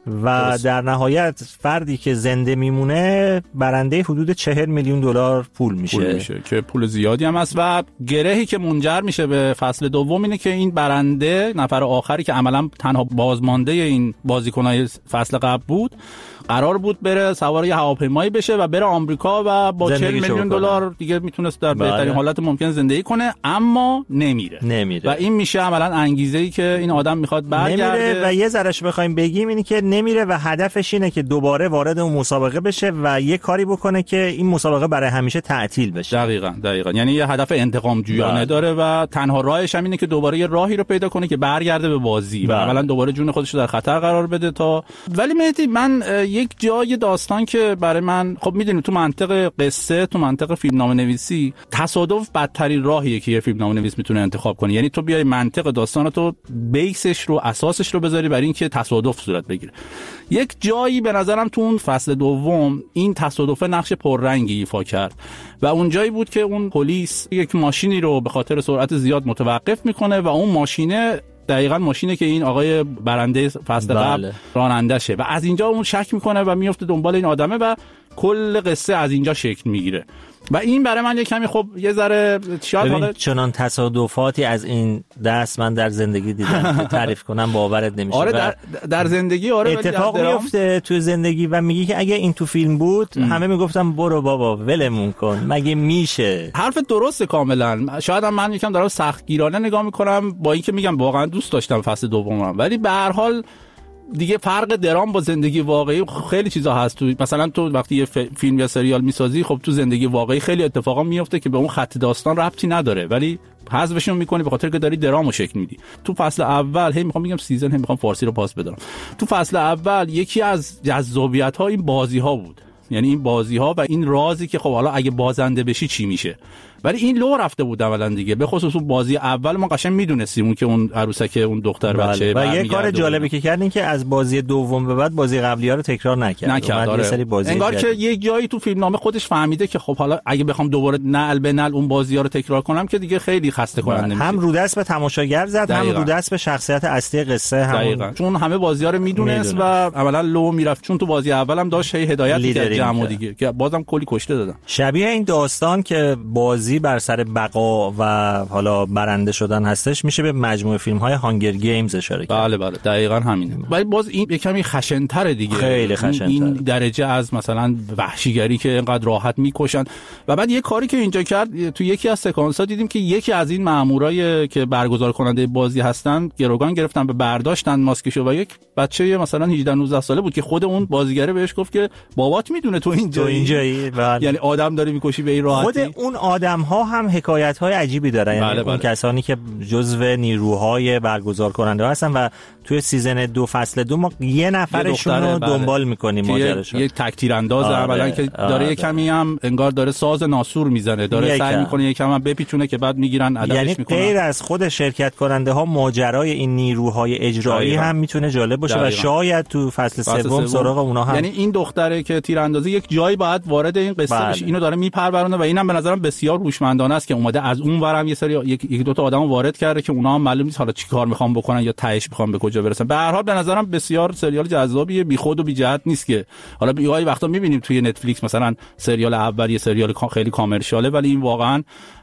و در نهایت فردی که زنده میمونه برنده حدود 40 میلیون دلار پول میشه که پول زیادی هم هست. و گرهی که منجر میشه به فصل دوم اینه که این برنده، نفر آخری که عملا تنها بازمانده این بازیکنای فصل قبل بود، قرار بود بره سوار یه هواپیمایی بشه و بره آمریکا و با 40 میلیون دلار دیگه میتونست در بهترین حالت ممکن زندگی کنه، اما نمیره و این میشه عملا انگیزه‌ای که این آدم میخواد برگرده. و یه ذرهش بخوایم بگیم اینی که نمیره و هدفش اینه که دوباره وارد اون مسابقه بشه و یه کاری بکنه که این مسابقه برای همیشه تعطیل بشه. دقیقاً یعنی یه هدف انتقام جویانه داره و تنها راهش هم اینه که دوباره یه راهی رو پیدا کنه که برگرده به بازی و عملا دوباره جون خودش رو در خطر قرار بده. ولی مهدی، من یک جای داستان که برای من، خب میدونی تو منطق قصه، تو منطق فیلمنامه نویسی، تصادف بدترین راهیه که یه فیلمنامه نویس میتونه انتخاب کنه. یعنی تو بیای منطق داستان تو بیسش رو، اساسش رو بذاری برای اینکه تصادف صورت بگیره. یک جایی به نظرم تو اون فصل دوم این تصادف نقش پررنگی ایفا کرد و اون جایی بود که اون پلیس یک ماشینی رو به خاطر سرعت زیاد متوقف میکنه و اون ماشینه دقیقاً ماشینه که این آقای برنده فصل قبل رانندشه و از اینجا اون شک میکنه و میفته دنبال این آدمه و کل قصه از اینجا شکل میگیره. و این برای من یه کمی خب یه ذره شاید چنان تصادفاتی از این دست من در زندگی دیدم تعریف کنم باورت نمیشه. آره در زندگی اتفاق میفته تو زندگی و میگی که اگه این تو فیلم بود همه میگفتم برو بابا ولمون کن، مگه میشه؟ حرف درسته کاملا. شاید هم من یکم دارم سختگیرانه نگاه میکنم با اینکه میگم واقعا دوست داشتم فصل دومم، ولی به هر حال دیگه فرق درام با زندگی واقعی خیلی چیزا هست. مثلا تو وقتی یه فیلم یا سریال میسازی، خب تو زندگی واقعی خیلی اتفاقا میفته که به اون خط داستان ربطی نداره ولی حذفشون میکنی به خاطر که داری درامو شکل میدی. تو فصل اول میخوام بگم سیزن، میخوام فارسی رو پاس بدم، تو فصل اول یکی از جذابیت ها این بازی ها بود، یعنی این بازی ها و این رازی که خب حالا اگه بازنده بشی چی میشه. ولی این لو رفته بود اولا دیگه، به خصوص اون بازی اول ما قشنگ میدونستیم اون که اون عروسک اون دختر بچه و یه کار جالبی که کردین که از بازی دوم به بعد بازی قبلی‌ها رو تکرار نکرد. انگار که یک جایی تو فیلمنامه خودش فهمیده که خب حالا اگه بخوام دوباره نعل به نعل اون بازی‌ها رو تکرار کنم که دیگه خیلی خسته کننده میشه. هم رو دست به تماشاگر زد، هم رو دست به شخصیت اصلی قصه، هم چون همه بازی‌ها رو میدونست و عملا لو میرفت. چون تو بازی اولم داشت هدایت می‌کرد جمع دیگه که بازم کلی کشته دادن. شبیه این داستان که بازی بر سر بقا و حالا برنده شدن هستش، میشه به مجموعه فیلم‌های هانگر گیمز اشاره کرد. بله دقیقاً همینه. ولی باز این یه کمی خشن‌تره دیگه، خیلی خشن‌تر، این درجه از مثلا وحشیگری که اینقدر راحت میکشن. و بعد یه کاری که اینجا کرد، تو یکی از سکانس‌ها دیدیم که یکی از این مامورای که برگزار کننده بازی هستن گروگان گرفتن به برداشتن ماسکشو و یک بچه مثلا 18 19 ساله بود که خود اون بازیگره بهش گفت که بابات میدونه تو اینجایی. یعنی آدم داری میکشی به این راحتی. خود اون آدم‌ها هم حکایت‌های عجیبی دارن، یعنی اون کسانی که جزو نیروهای برگزار کننده هستن و توی سیزن 2 فصل 2 ما یه نفرشون رو دنبال می‌کنیم ماجراشو. یه تک تیرانداز اولا که داره یه کمی هم انگار داره ساز ناسور میزنه، داره سعی می‌کنه یکم هم بپیچونه که بعد میگیرن ادبش می‌کنن. یعنی غیر از خود شرکت کننده ها ماجرای این نیروهای اجرایی هم میتونه جالب باشه و شاید تو فصل سوم سراغ اونها هم. یعنی این دختره که تیراندازی یک جایی باید وارد این قصه بشه، اینو داره میپرورونه و اینم به نظرم بسیار هوشمندانه است که اومده از اون ورم یه سری یک دو تا آدمو وارد کرده که اونها هم معلوم نیست حالا چیکار میخوان بکنن یا تهش میخوان به کجا برسن. به هر حال به نظرم بسیار سریال جذابیه، بیخود و بی جهت نیست که حالا بیای وقتا میبینیم توی نتفلیکس مثلا سریال اول یه سریال خیلی کامرشیاله، ولی این واقعا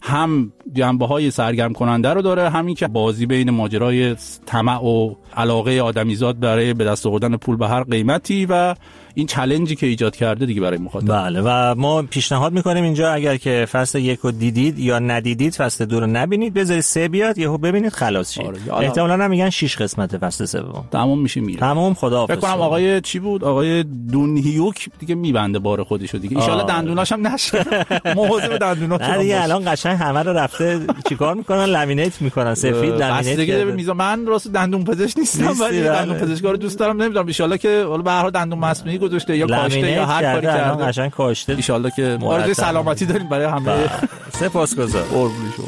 هم جنبه‌های سرگرم کننده رو داره، همین که بازی بین ماجرای طمع و علاقه آدمیزاد برای به دست آوردن پول به هر قیمتی و این چالنجی که ایجاد کرده دیگه برای مخاطب. بله و ما پیشنهاد میکنیم اینجا اگر که فصل 1 رو دیدید یا ندیدید فصل 2 رو نبینید، بذارید 3 بیاد یهو ببینید خلاص شید. احتمالاً هم میگن 6 قسمت فصل 3 تمام میشه میره. تمام خداحافظ. فکر کنم آقای چی بود، آقای دون هیوک دیگه میبنده بار خودشو دیگه. ان شاءالله دندوناش هم نشه. مواظب دندوناتون دیگه. الان قشنگ همه رو رفته چیکار میکنن؟ لامینیت میکنن، سفید لامینیت دیگه. من راست دندون پزشک نیستم ولی دندون پزشکا رو دوست دارم. نمیدونم ان شاءالله که حالا به هر حال دندون مصنوعی گذاشته یا کاشته یا هر کاری کرده قشنگ کاشته. ان شاءالله که آرزوی سلامتی داریم برای همه. سپاسگزارم. قربون شما.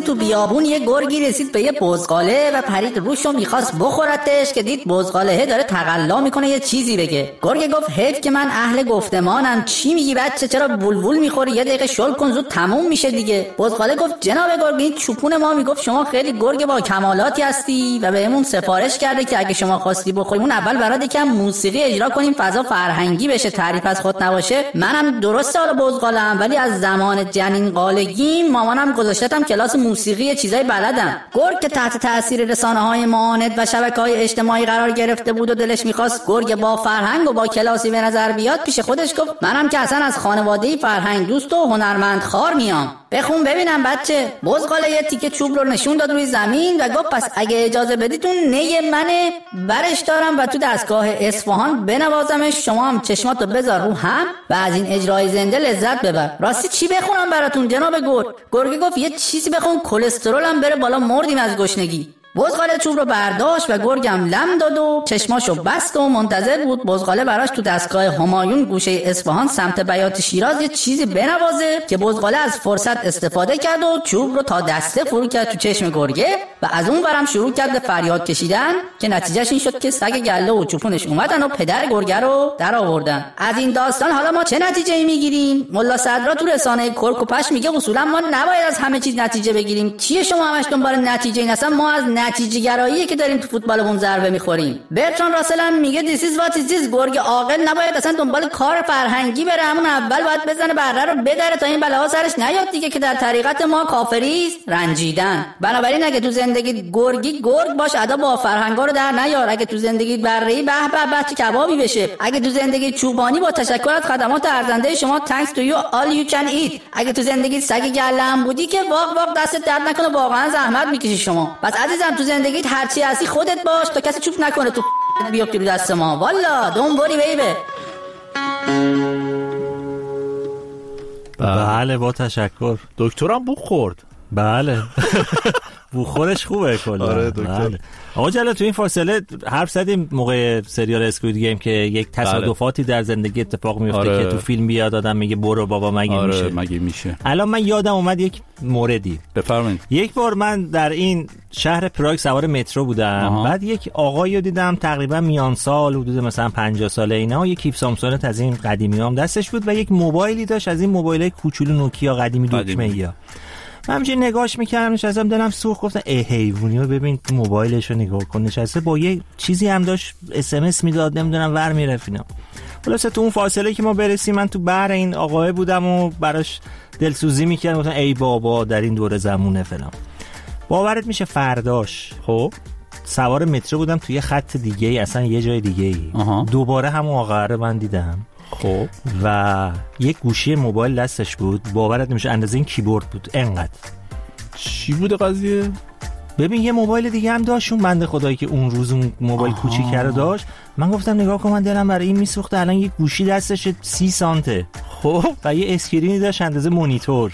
تو بیابون یه گرگی رسید به یه بزغاله و پرید روش و میخواست بخورتش که دید بزغاله داره تقلا میکنه یه چیزی بگه. گرگ گفت حیف که من اهل گفتمانم، چی میگی بچه، چرا بولبول میخوری، یه دقیقه شل کن زود تموم میشه دیگه. بزغاله گفت جناب گرگ این چوپون ما میگفت شما خیلی گرگ با کمالاتی هستی و بهمون سفارش کرده که اگه شما خواستی بخوریم اول برات یکم موسیقی اجرا کنیم فضا فرهنگی بشه، تعریف از خود نباشه. منم درسته حالا بزغالم ولی از زمان جنین قالگیم مامانم گذاشتم کلاس موسیقی چیزای بلدم. گرگ که تحت تاثیر رسانه‌های معاند و شبکه‌های اجتماعی قرار گرفته بود و دلش می‌خواست گرگ با فرهنگ و با کلاسی به نظر بیاد، پیش خودش گفت منم که اصلا از خانواده‌ای فرهنگ دوست و هنرمند خوار میام. بخون ببینم بچه. بزغاله یه تیکه چوب رو نشون داد روی زمین و گفت پس اگه اجازه بدیتون نی منه برش دارم و تو دستگاه اصفهان بنوازمش، شما هم چشماتو بذار رو هم و از این اجرای زنده لذت ببر. راستی چی بخونم براتون جناب گرگ؟ گرگ گفت یه چیزی بخون کلسترولم بره بالا، مردیم از گشنگی. بزغاله چوب رو برداشت و گرگم لم داد و چشماشو بست و منتظر بود بزغاله براش تو دستگاه همایون گوشه اصفهان سمت بیات شیراز یه چیزی بنوازه که بزغاله از فرصت استفاده کرد و چوب رو تا دسته فرو کرد تو چشم گرگه و از اون ورم شروع کرد به فریاد کشیدن که نتیجهش این شد که سگ گله و چوپونش اومدن و پدر گرگه رو در آوردن. از این داستان حالا ما چه نتیجه‌ای میگیریم؟ ملا صدرا تو رسانه کرک و پش میگه اصولا ما نباید از همه چیز نتیجه بگیریم. چیه شما همش دنبال نتیجه این؟ اصلا ما از نتیجه گراییه که داریم تو فوتبالمون ضربه میخوریم. برتران راسل میگه this is what it is. گرگ عاقل نباید اصلا دنبال کار فرهنگی بره، همون اول باید بزنه بره رو بدره تا این بلاها سرش نیاد دیگه، که در طریقت ما کافری است رنجیدن. بنابراین اگه تو زندگی گرگی گرگ باش، ادا با فرهنگا رو در نیار. اگه تو زندگی بره‌ای به به چه کبابی بشه. اگه تو زندگی چوبانی با تشکر از خدمات ارزنده شما thanks to you all you can eat. اگه تو زندگی سگ گله هم بودی که واق دستت درد نکنه، واقعا زحمت میکشی شما. پس عزیزم تو زندگیت هرچی هستی خودت باش تا کسی چوب نکنه تو بیفتی رو دست ما. والا don't worry baby. بله با تشکر. دکترم بو خورد. بله بخورش خوبه کلا. آره دکتر. آقا جلال تو این فاصله حرف زدیم موقع سریال اسکوید گیم که یک تصادفاتی در زندگی اتفاق میفته. آره. که تو فیلم بیاد آدم میگه برو بابا مگه میشه. الان من یادم اومد یک موردی. بفرمایید. یک بار من در این شهر پراگ سوار مترو بودم. بعد یک آقایی رو دیدم تقریبا میان سال، حدود مثلا 50 ساله اینا، یک کیف سامسونت از این قدیمیام دستش بود و یک موبایلی داشت از این موبایلای کوچولو نوکیا قدیمی دکمه‌ای. من همینجوری نگاهش میکردم، نشستم دلم سوخت، گفتم ای حیوونی رو ببین موبایلش رو نگاه کن، نشسته با یه چیزی هم داشت SMS میداد، نمیدونم ور میرفت اینا. خلاصه تو اون فاصله که ما برسیم من تو بر این آقای بودم و براش دلسوزی میکردم، گفتم ای بابا در این دور زمونه فلان. باورت میشه فرداش خب سوار مترو بودم توی خط دیگه ای، اصلا یه جای دیگه ای، دوباره همون آقا رو من دیدم. خب و یک گوشی موبایل دستش بود، باورت نمیشه اندازه این کیبورد بود. انقدر چی بود قضیه؟ ببین یه موبایل دیگه هم داشت اون بنده خدایی که اون روز اون موبایل کوچیکه رو داشت. من گفتم نگاه کن من دلم برای این میسوخته، الان یک گوشی دستش 30 سانته خب و یه اسکرینی داشت اندازه مانیتور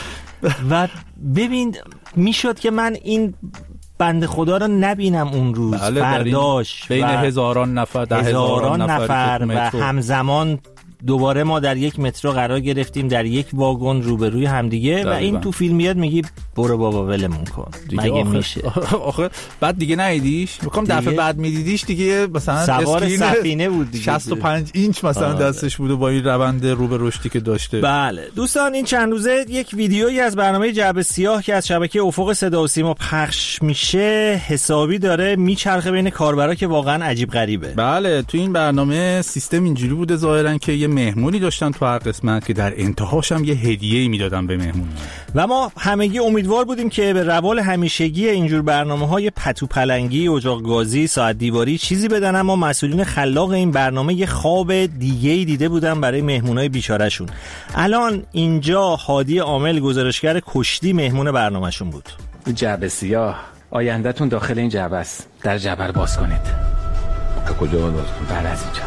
و ببین میشد که من این بنده خدا رو نبینم اون روز. بله فرداش بین هزاران نفر، هزاران نفر و همزمان دوباره ما در یک مترو قرار گرفتیم، در یک واگن روبروی همدیگه و این تو فیلم میاد میگی برو بابا ولمون کن مگه میشه. آخه بعد دیگه ندیدیش؟ میگم دفعه بعد میدیدیش دیگه مثلا سوار سفینه بود دیگه، 65 اینچ مثلا دستش بود و با این روند رو به رشدی که داشته. بله دوستان این چند روزه یک ویدیویی از برنامه جعبه سیاه که از شبکه افق صدا و سیما پخش میشه حسابی داره میچرخه بین کاربرا که واقعا عجیب غریبه. بله تو این برنامه سیستم اینجوری بوده ظاهرا که یه مهمونی داشتن تو هر قسمت که در انتهاش هم یه هدیه‌ای میدادن به مهمون و ما همگی امیدوار بودیم که به روال همیشگی اینجور برنامه‌های پتو پلنگی، اجاق گازی، ساعت دیواری چیزی بدن، اما مسئولین خلاق این برنامه یه خواب دیگه‌ای دیده بودن برای مهمونای بیچاره‌شون. الان اینجا هادی عامل گزارشگر کشتی مهمون برنامه‌شون بود. جعبه سیاه آینده‌تون داخل این جعبه است. در جعبه رو باز کنید. از کجا باز کنید؟ بعد از اینجا.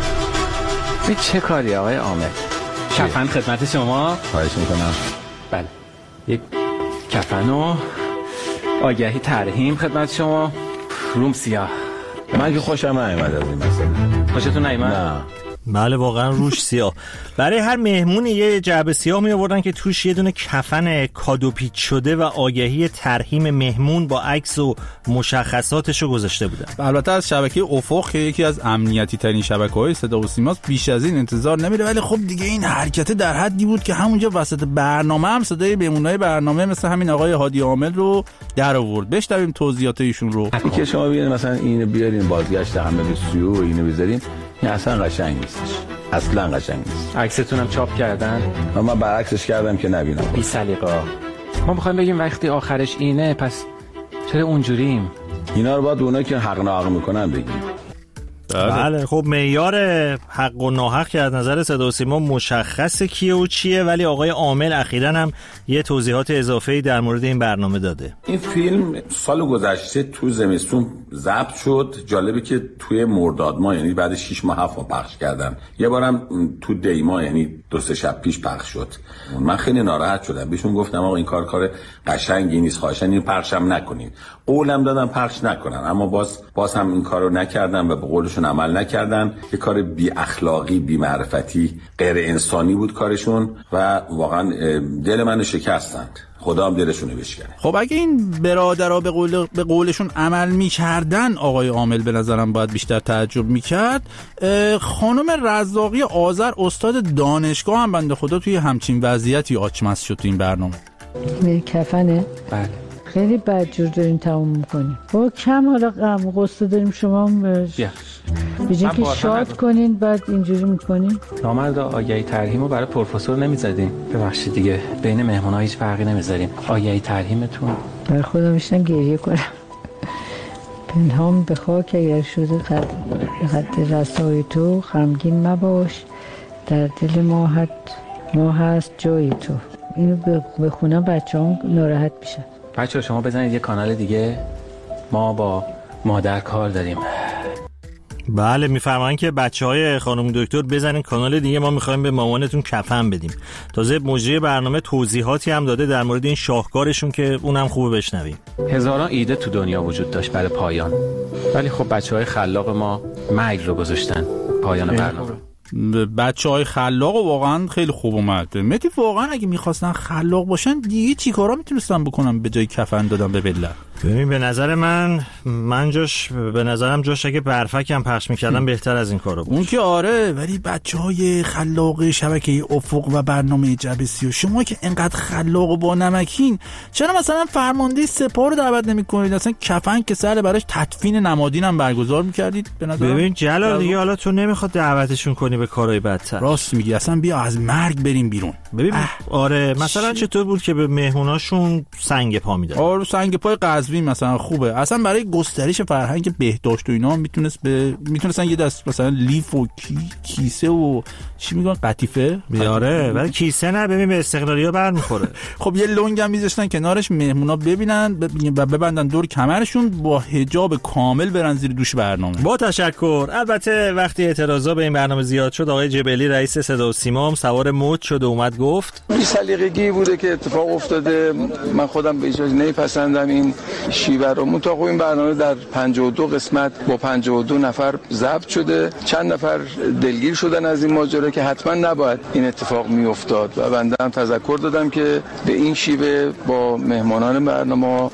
این چه کاری آقای عامل؟ کفن خدمت شما. خواهش میکنم. بله یک کفن و آگهی ترحیم خدمت شما. روم سیاه. من که خوشم نیامد از این مسئله. خوشتون نیامد؟ نه. بله واقعا روش سیاه. برای هر مهمونی یه جعبه سیاه می آوردن که توش یه دونه کفن کادو پیچ شده و آگهی ترحیم مهمون با عکس و مشخصاتشو گذاشته بودن. البته از شبکه افق که یکی از امنیتی ترین شبکه‌های صدا و سیماست بیش از این انتظار نمیره، ولی خب دیگه این حرکت در حدی بود که همونجا وسط برنامه هم صدای مهمونای برنامه مثل همین آقای هادی عامل رو در آورد. بشنویم توضیحات ایشون رو. که شما بیارین مثلا اینو بیارین بازگشت همه به سویو اینو بذارین، این اصلا قشنگ نیستش، اصلا قشنگ نیست. عکستون هم چاپ کردن؟ من برعکسش کردم که نبینم. بی سلیقه. ما میخوایم بگیم وقتی آخرش اینه پس چرا اونجوریم؟ اینا رو باید اونایی که حق ناحق میکنن بگیم. بله خب معیار حق و ناحق که از نظر صدا و سیما مشخصه کیه و چیه، ولی آقای عامل اخیراً هم یه توضیحات اضافه‌ای در مورد این برنامه داده. این فیلم سال گذشته تو زمستون ضبط شد. جالبه که توی مرداد ماه، یعنی بعد 6 ماه 7 ماه پخش کردن. یه بارم تو دی ماه، یعنی 2-3 شب پیش پخش شد. من خیلی ناراحت شدم، بهشون گفتم آقا این کار قشنگی نیست، خواهشاً این پخشم نکنید. قولم دادم پخش نکنن، اما باز هم این کارو نکردن و به قولشون عمل نکردن. یه کار بی اخلاقی، بی معرفتی، غیر انسانی بود کارشون و واقعا دل منو شکستند. خدا هم دلشونو بشکنه. خب اگه این برادرها به قولشون عمل میکردن، آقای عامل به نظرم باید بیشتر تعجب میکرد. خانم رزاقی آذر استاد دانشگاه هم بنده خدا توی همچین وضعیتی آچمز شد تو این برنامه. کفنه؟ بله. خیلی بدجور داریم تموم میکنیم. با کم حالا غم و غصه داریم، شما بیجن که شاد کنین بعد اینجوری میکنین. نامرد آگهی ترحیم رو برای پروفسور نمیزدین؟ ببخشید دیگه بین مهمون‌ها هیچ فرقی نمیذاریم. آگهی ترحیمتون برای خودم میشتم گریه کنم. پنهام به خاک اگر شده قد رسای تو، غمگین مباش در دل ما هست جای تو. اینو بخونم بچه‌ام ناراحت میشن. بچه‌ها شما بزنید یه کانال دیگه، ما با مادر کار داریم. بله میفرمایند که بچه‌های خانم دکتر بزنین کانال دیگه، ما می‌خوایم به مامانتون کفن بدیم. تازه مجری برنامه توضیحاتی هم داده در مورد این شاهکارشون که اونم خوبه بشنویم. هزاران ایده تو دنیا وجود داشت برای پایان، ولی خب بچه‌های خلاق ما مرگ رو گذاشتن پایان برنامه. بچه‌های خلاق واقعا خیلی خوب اومد. متی واقعا اگه می‌خواستن خلاق باشن دیگه چیکارا میتونستن بکنن به جای کفن دادن به بله؟ ببین به نظر من جاش اگه برفکم پخش می‌کردم بهتر از این کارا بود. اون که آره، ولی بچه‌های خلاق شبکه افق و برنامه جعبه سیاه، شما که انقدر خلاق و با نمکین، چرا مثلا فرمانده سپاه رو دعوت نمی‌کنید؟ اصلا کفن که سر براش تدفین نمادین هم برگزار می‌کردید به نظر. ببین جلال دیگه حالا تو نمی‌خواد دعوتشون کنی به کارهای بدتر. راست میگی، اصلا بیا از مرگ بریم بیرون. ببین آره مثلا چطور بود که به مهموناشون سنگ پا میدادن؟ آره سنگ پای قزوین مثلا خوبه. اصلا برای گسترش فرهنگ بهداشت و اینا میتونستن یه دست مثلا لیف و کیسه و چی میگن قطیفه بیاره، ولی کیسه نه، ببین به استقلالیا برمیخوره. خب یه لنگ هم میذاشتن کنارش، مهمونا ببینن و ببندن دور کمرشون، با حجاب کامل برن زیر دوش برنامه. با تشکر. البته وقتی اعتراضا به این برنامه زیاد شد، آقای جبلی رئیس صدا و سیما هم سوار موج شد و اومد گفت بی سلیقگی بوده که اتفاق افتاده. من خودم به اجازه نمیپسندم این شیوه رو. منتها این برنامه در 52 قسمت با 52 نفر ضبط شده. چند نفر دلگیر شدن از این ماجرا که حتما نباید این اتفاق میافتاد و بنده هم تذکر دادم که به این شیوه با مهمانان برنامه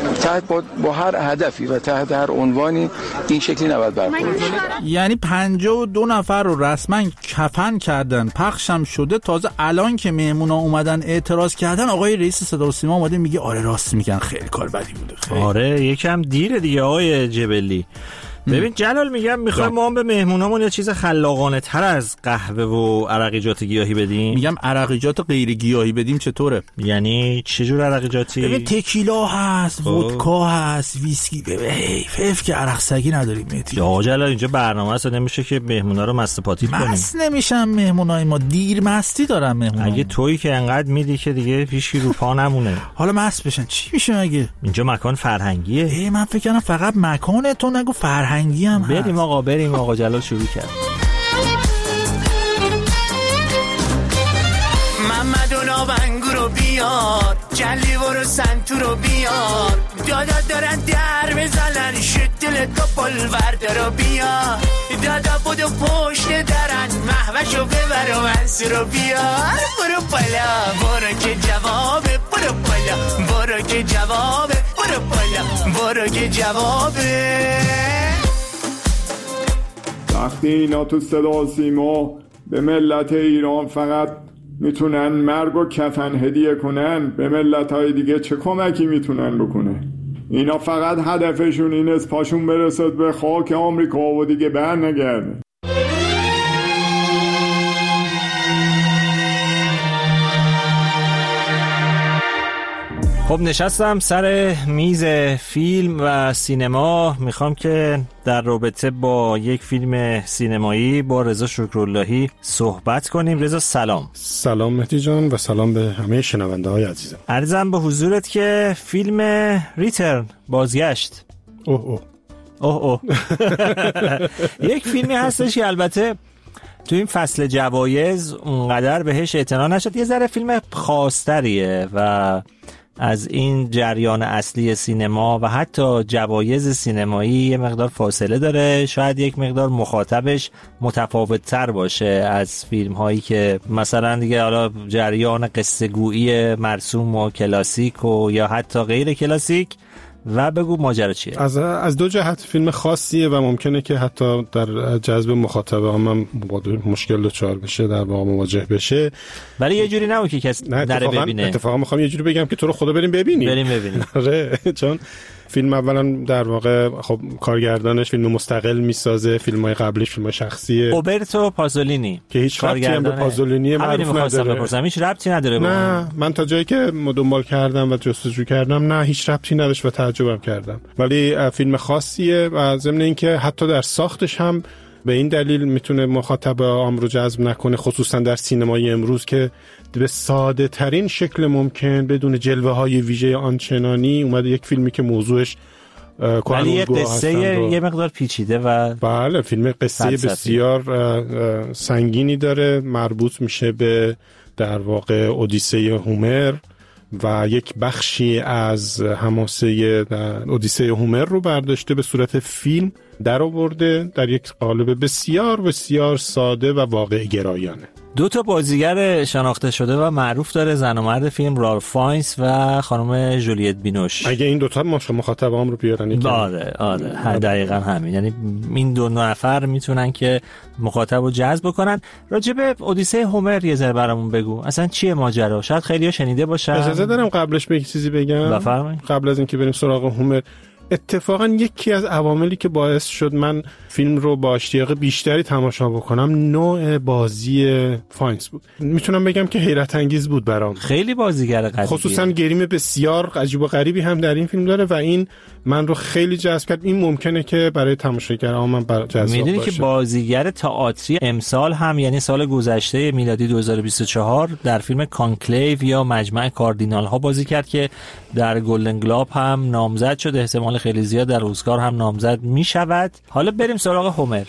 با هر هدفی و تحت هر عنوانی این شکلی نباید برخورد بشه. یعنی 52 نفر رو رسما کفن کردن، پخشم شده. تازه الان که مهمونا اومدن اعتراض کردن، آقای رئیس صدا و سیما اومده میگه آره راست میگن، خیلی کار بدی بوده. خیلی. آره یکم دیره دیگه آقای جبلی. ببین جلال میخوایم ما هم به مهمونامون یه چیز خلاقانه تر از قهوه و عرقیجات گیاهی بدیم. میگم عرقیجات غیر گیاهی بدیم چطوره؟ یعنی چه جور عرقیجاتی؟ ببین تکیلا هست، ودکا هست، ویسکی. ببین حیف که عرق سگی نداریم مهدی. یا جلال اینجا برنامه است، نمیشه که مهمونا رو مست پاتی کنیم. مست نمیشن مهمونای ما، دیر مستی دارن مهمونا. اگه تویی که انقدر میدی که دیگه هیچی رو پا نمونه. حالا مست بشن چی میشه مگه؟ اینجا مکان فرهنگیه. من فکر کنم فقط مکانه، تو نگو فرهنگی هم هست. بریم آقا جلال شروع کرد. محمد و نابنگو رو بیار، جلیو رو سنتو رو بیار، دادا دارن در بزنن، شد دل تو پلورده رو بیار، دادا بدو پشت درن محوشو ببر و منصورو بیار برو بالا برو که جوابه برو بالا برو که جوابه برو بالا برو که جوابه وقتی اینا تو صدا سیما به ملت ایران فقط میتونن مرگ و کفن هدیه کنن، به ملت‌های دیگه چه کمکی میتونن بکنه؟ اینا فقط هدفشون این است پاشون برسد به خاک آمریکا و دیگه بر نگرده. خب نشستم سر میز فیلم و سینما، میخوام که در رابطه با یک فیلم سینمایی با رضا شکراللهی صحبت کنیم. رضا سلام. سلام مهدی جان و سلام به همه شنونده های عزیزم. عرضم به حضورت که فیلم ریترن بازگشت اوه یک فیلمی هستش که البته تو این فصل جوایز اونقدر بهش اعتنا نشد، یه ذره فیلم خاص‌تریه و از این جریان اصلی سینما و حتی جوایز سینمایی یه مقدار فاصله داره، شاید یک مقدار مخاطبش متفاوت تر باشه از فیلم هایی که مثلا دیگه حالا جریان قصه گویی مرسوم و کلاسیک و یا حتی غیر کلاسیک. و بگو ماجرا چیه؟ از دو جهت فیلم خاصیه و ممکنه که حتی در جذب مخاطبه هم مشکل دچار بشه، در واقع مواجه بشه، ولی یه جوری نبود که کسی نره ببینه. اتفاقا میخوام یه جوری بگم که تو رو خدا بریم ببینیم. آره، چون فیلم اولا در واقع خب کارگردانش فیلم مستقل میسازه، فیلم‌های قبلیش فیلم شخصیه، اوبرتو پازولینی که هیچ ربطی هم به پازولینی معروف نداره. هیچ ربطی نداره. نه، من تا جایی که دنبال کردم و جستجو کردم نه هیچ ربطی نداشت و تعجبم کردم. ولی فیلم خاصیه و ضمن اینکه حتی در ساختش هم به این دلیل میتونه مخاطب عام رو جذب نکنه، خصوصا در سینمای امروز که به ساده ترین شکل ممکن بدون جلوه های ویژه آنچنانی اومده یک فیلمی که موضوعش ولی یه قصه یه مقدار پیچیده و بله فیلم قصه بسیار سنگینی داره، مربوط میشه به در واقع اودیسه هومر و یک بخشی از حماسه اودیسه هومر رو برداشته به صورت فیلم در آورده در یک قالب بسیار بسیار ساده و واقع گرایانه. دو تا بازیگر شناخته شده و معروف داره، زن و مرد فیلم، رالف فاینز و خانم جولیت بینوش. اگه این دوتا مخاطبام رو بیارن آره دقیقاً همین، یعنی این دو نفر میتونن که مخاطب رو جذب کنن. راجع به اودیسه هومر یه ذره برامون بگو، اصلا چیه ماجرا؟ شاید خیلی‌ها شنیده باشن. اجازه دارم قبلش به یک چیزی بگم؟ بفرمایید. قبل از اینکه بریم سراغ هومر، اتفاقا یکی از عواملی که باعث شد من فیلم رو با اشتیاق بیشتری تماشا بکنم نوع بازی فاینز بود. میتونم بگم که حیرت انگیز بود برام. خیلی بازیگر قدیمیه، خصوصا گریم بسیار عجیب و غریبی هم در این فیلم داره و این من رو خیلی جذب کرد. این ممکنه که برای تماشاگر عام جذاب باشه. میدونی که بازیگر تئاتری امسال هم، یعنی سال گذشته میلادی 2024 در فیلم کانکلیو یا مجمع کاردینال ها بازی کرد که در گلدن گلوب هم نامزد شده، احتمال خیلی زیاد در اسکار هم نامزد می شود. حالا بریم سراغ هومر.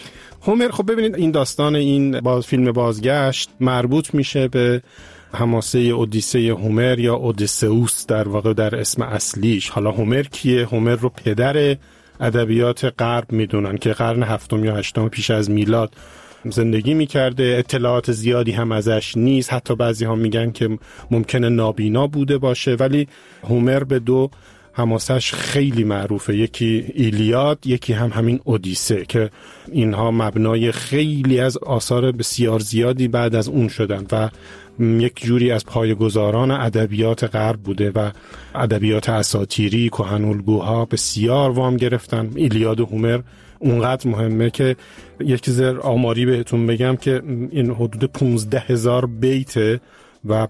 خب ببینید این داستان این فیلم بازگشت مربوط میشه به حماسه اودیسه هومر یا اودیسئوس در واقع در اسم اصلیش. حالا هومر کیه؟ هومر رو پدر ادبیات غرب میدونن که قرن 7 یا 8 پیش از میلاد زندگی میکرده. اطلاعات زیادی هم ازش نیست، حتی بعضی ها میگن که ممکنه نابینا بوده باشه، ولی هومر به دو حماسش خیلی معروفه، یکی ایلیاد، یکی هم همین اودیسه که اینها مبنای خیلی از آثار بسیار زیادی بعد از اون شدن و یک جوری از پایه‌گذاران ادبیات غرب بوده و ادبیات اساطیری کهن‌الگوها بسیار وام گرفتن. ایلیاد و هومر اونقدر مهمه که یک چیز آماری بهتون بگم که این حدود 15,000 بیته و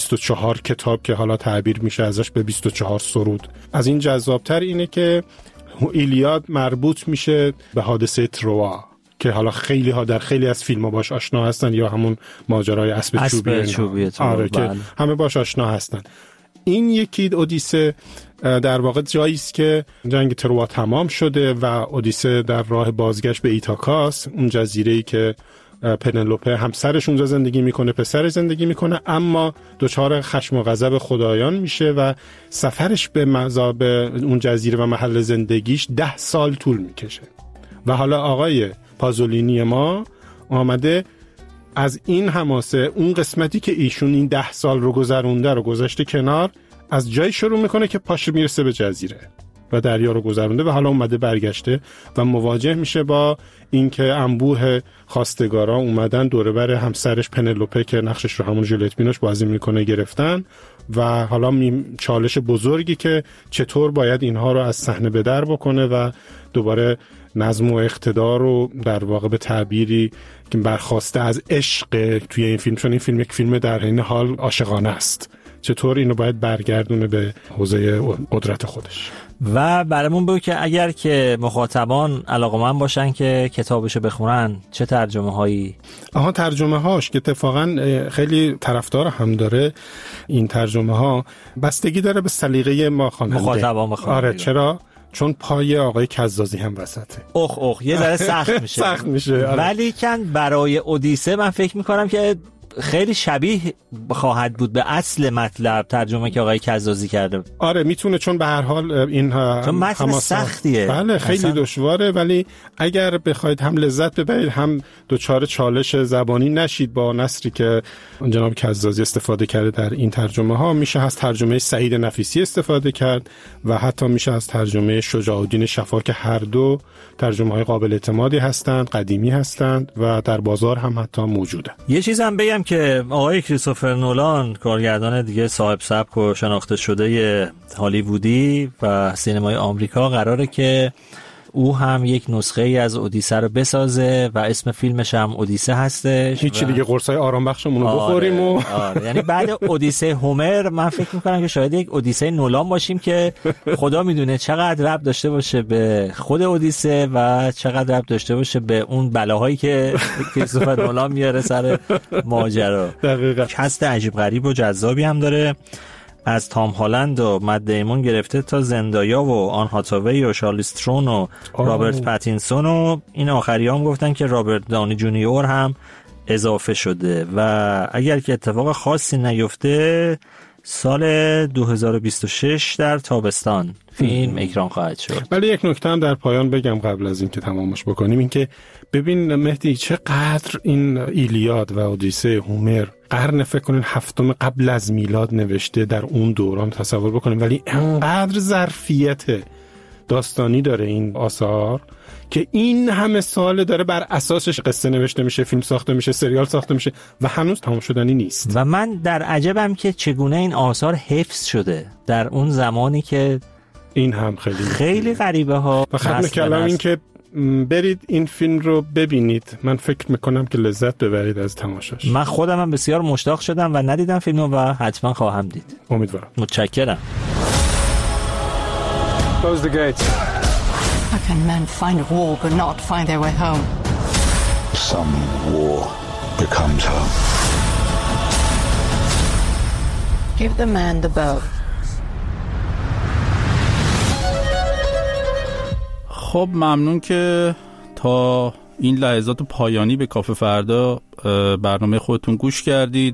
24 کتاب که حالا تعبیر میشه ازش به 24 سرود. از این جذابتر اینه که ایلیاد مربوط میشه به حادثه تروا که حالا خیلی ها در خیلی از فیلم ها باش آشنا هستن، یا همون ماجرای اسب چوبی آره که همه باش آشنا هستن. این یکی اودیسه در واقع جاییست که جنگ تروا تمام شده و اودیسه در راه بازگشت به ایتاکاس، اون جزیره‌ای که پنلوپه همسرش اونجا زندگی میکنه، پسرش زندگی میکنه، اما دچار خشم و غضب خدایان میشه و سفرش به اون جزیره و محل زندگیش 10 سال طول میکشه و حالا آقای پازولینی ما آمده از این حماسه، اون قسمتی که ایشون این 10 سال رو گذرونده رو گذاشته کنار، از جایی شروع میکنه که پاش میرسه به جزیره و دریا رو گذرونده و حالا اومده برگشته و مواجه میشه با اینکه انبوه خواستگارا اومدن دوره بر همسرش پنلوپه که نقشش رو همون ژولت بینوش بازی میکنه گرفتن و حالا چالش بزرگی که چطور باید اینها رو از صحنه به در بکنه و دوباره نظم و اقتدار رو در واقع به تعبیری که برخواسته از عشق توی این فیلم، چون این فیلم یک فیلم در این حال عاشقانه است، چطور اینو باید برگردونه به حوزه قدرت خودش. و برامون بگو که اگر که مخاطبان علاقه‌مند باشن که کتابشو بخونن چه ترجمه هایی؟ ترجمه هاش که اتفاقا خیلی طرفدار هم داره این ترجمه ها، بستگی داره به سلیقه ما خواننده مخاطبان. آره چرا؟ چون پای آقای کزازی هم وسطه. یه ذره سخت میشه. سخت میشه. ولی کن برای اودیسه من فکر میکنم که خیلی شبیه خواهد بود به اصل مطلب ترجمه که آقای کزازی کرده. آره میتونه، چون به هر حال این چون متن سختیه. بله خیلی دشواره، ولی اگر بخواید هم لذت ببرید هم دوچار چالش زبانی نشید با نثری که جناب کزازی استفاده کرده در این ترجمه ها، میشه از ترجمه سعید نفیسی استفاده کرد و حتی میشه از ترجمه شجاع الدین شفا که هر دو ترجمه های قابل اعتمادی هستند، قدیمی هستند و در بازار هم حتی موجوده. یه چیزم بگم که آقای کریستوفر نولان، کارگردان دیگه صاحب سبک و شناخته شده هالیوودی و سینمای آمریکا، قراره که او هم یک نسخه ای از اودیسه رو بسازه و اسم فیلمش هم اودیسه هستش. هیچی دیگه قرصای آرام بخشمون رو بخوریم و یعنی بعد اودیسه هومر من فکر میکنم که شاید یک اودیسه نولان باشیم که خدا میدونه چقدر ربط داشته باشه به خود اودیسه و چقدر ربط داشته باشه به اون بلاهایی که کریستوفر نولان میاره سر ماجرا. دقیقاً کست عجیب غریب و جذابی هم داره، از تام هالند و مت دیمون گرفته تا زندایا و آن هاتاوی و شارلیز ترون و رابرت پاتینسون و این آخری هم گفتن که رابرت دانی جونیور هم اضافه شده و اگر که اتفاق خاصی نیفته سال 2026 در تابستان فیلم اکران خواهد شد. ولی یک نکته هم در پایان بگم قبل از اینکه تمامش بکنیم، این که ببین مهدی چقدر این ایلیاد و اودیسه هومر قرن فکر کنین 7 قبل از میلاد نوشته در اون دوران تصور بکنیم، ولی انقدر ظرفیت داستانی داره این آثار که این همه سال داره بر اساسش قصه نوشته میشه، فیلم ساخته میشه، سریال ساخته میشه و هنوز تمام شدنی نیست. و من در عجبم که چگونه این آثار حفظ شده در اون زمانی که این هم خیلی غریبه ها. و ختم کلام این که برید این فیلم رو ببینید، من فکر میکنم که لذت ببرید از تماشاش. من خودم هم بسیار مشتاق شدم و ندیدم فیلمو و حتما خواهم دید. امیدوارم. متشکرم. Close the gates. How can men find a wall but not find their way home? Some war becomes home. Give the man the bow. خب ممنون که تا این لحظات پایانی به کافه فردا برنامه خودتون گوش کردید.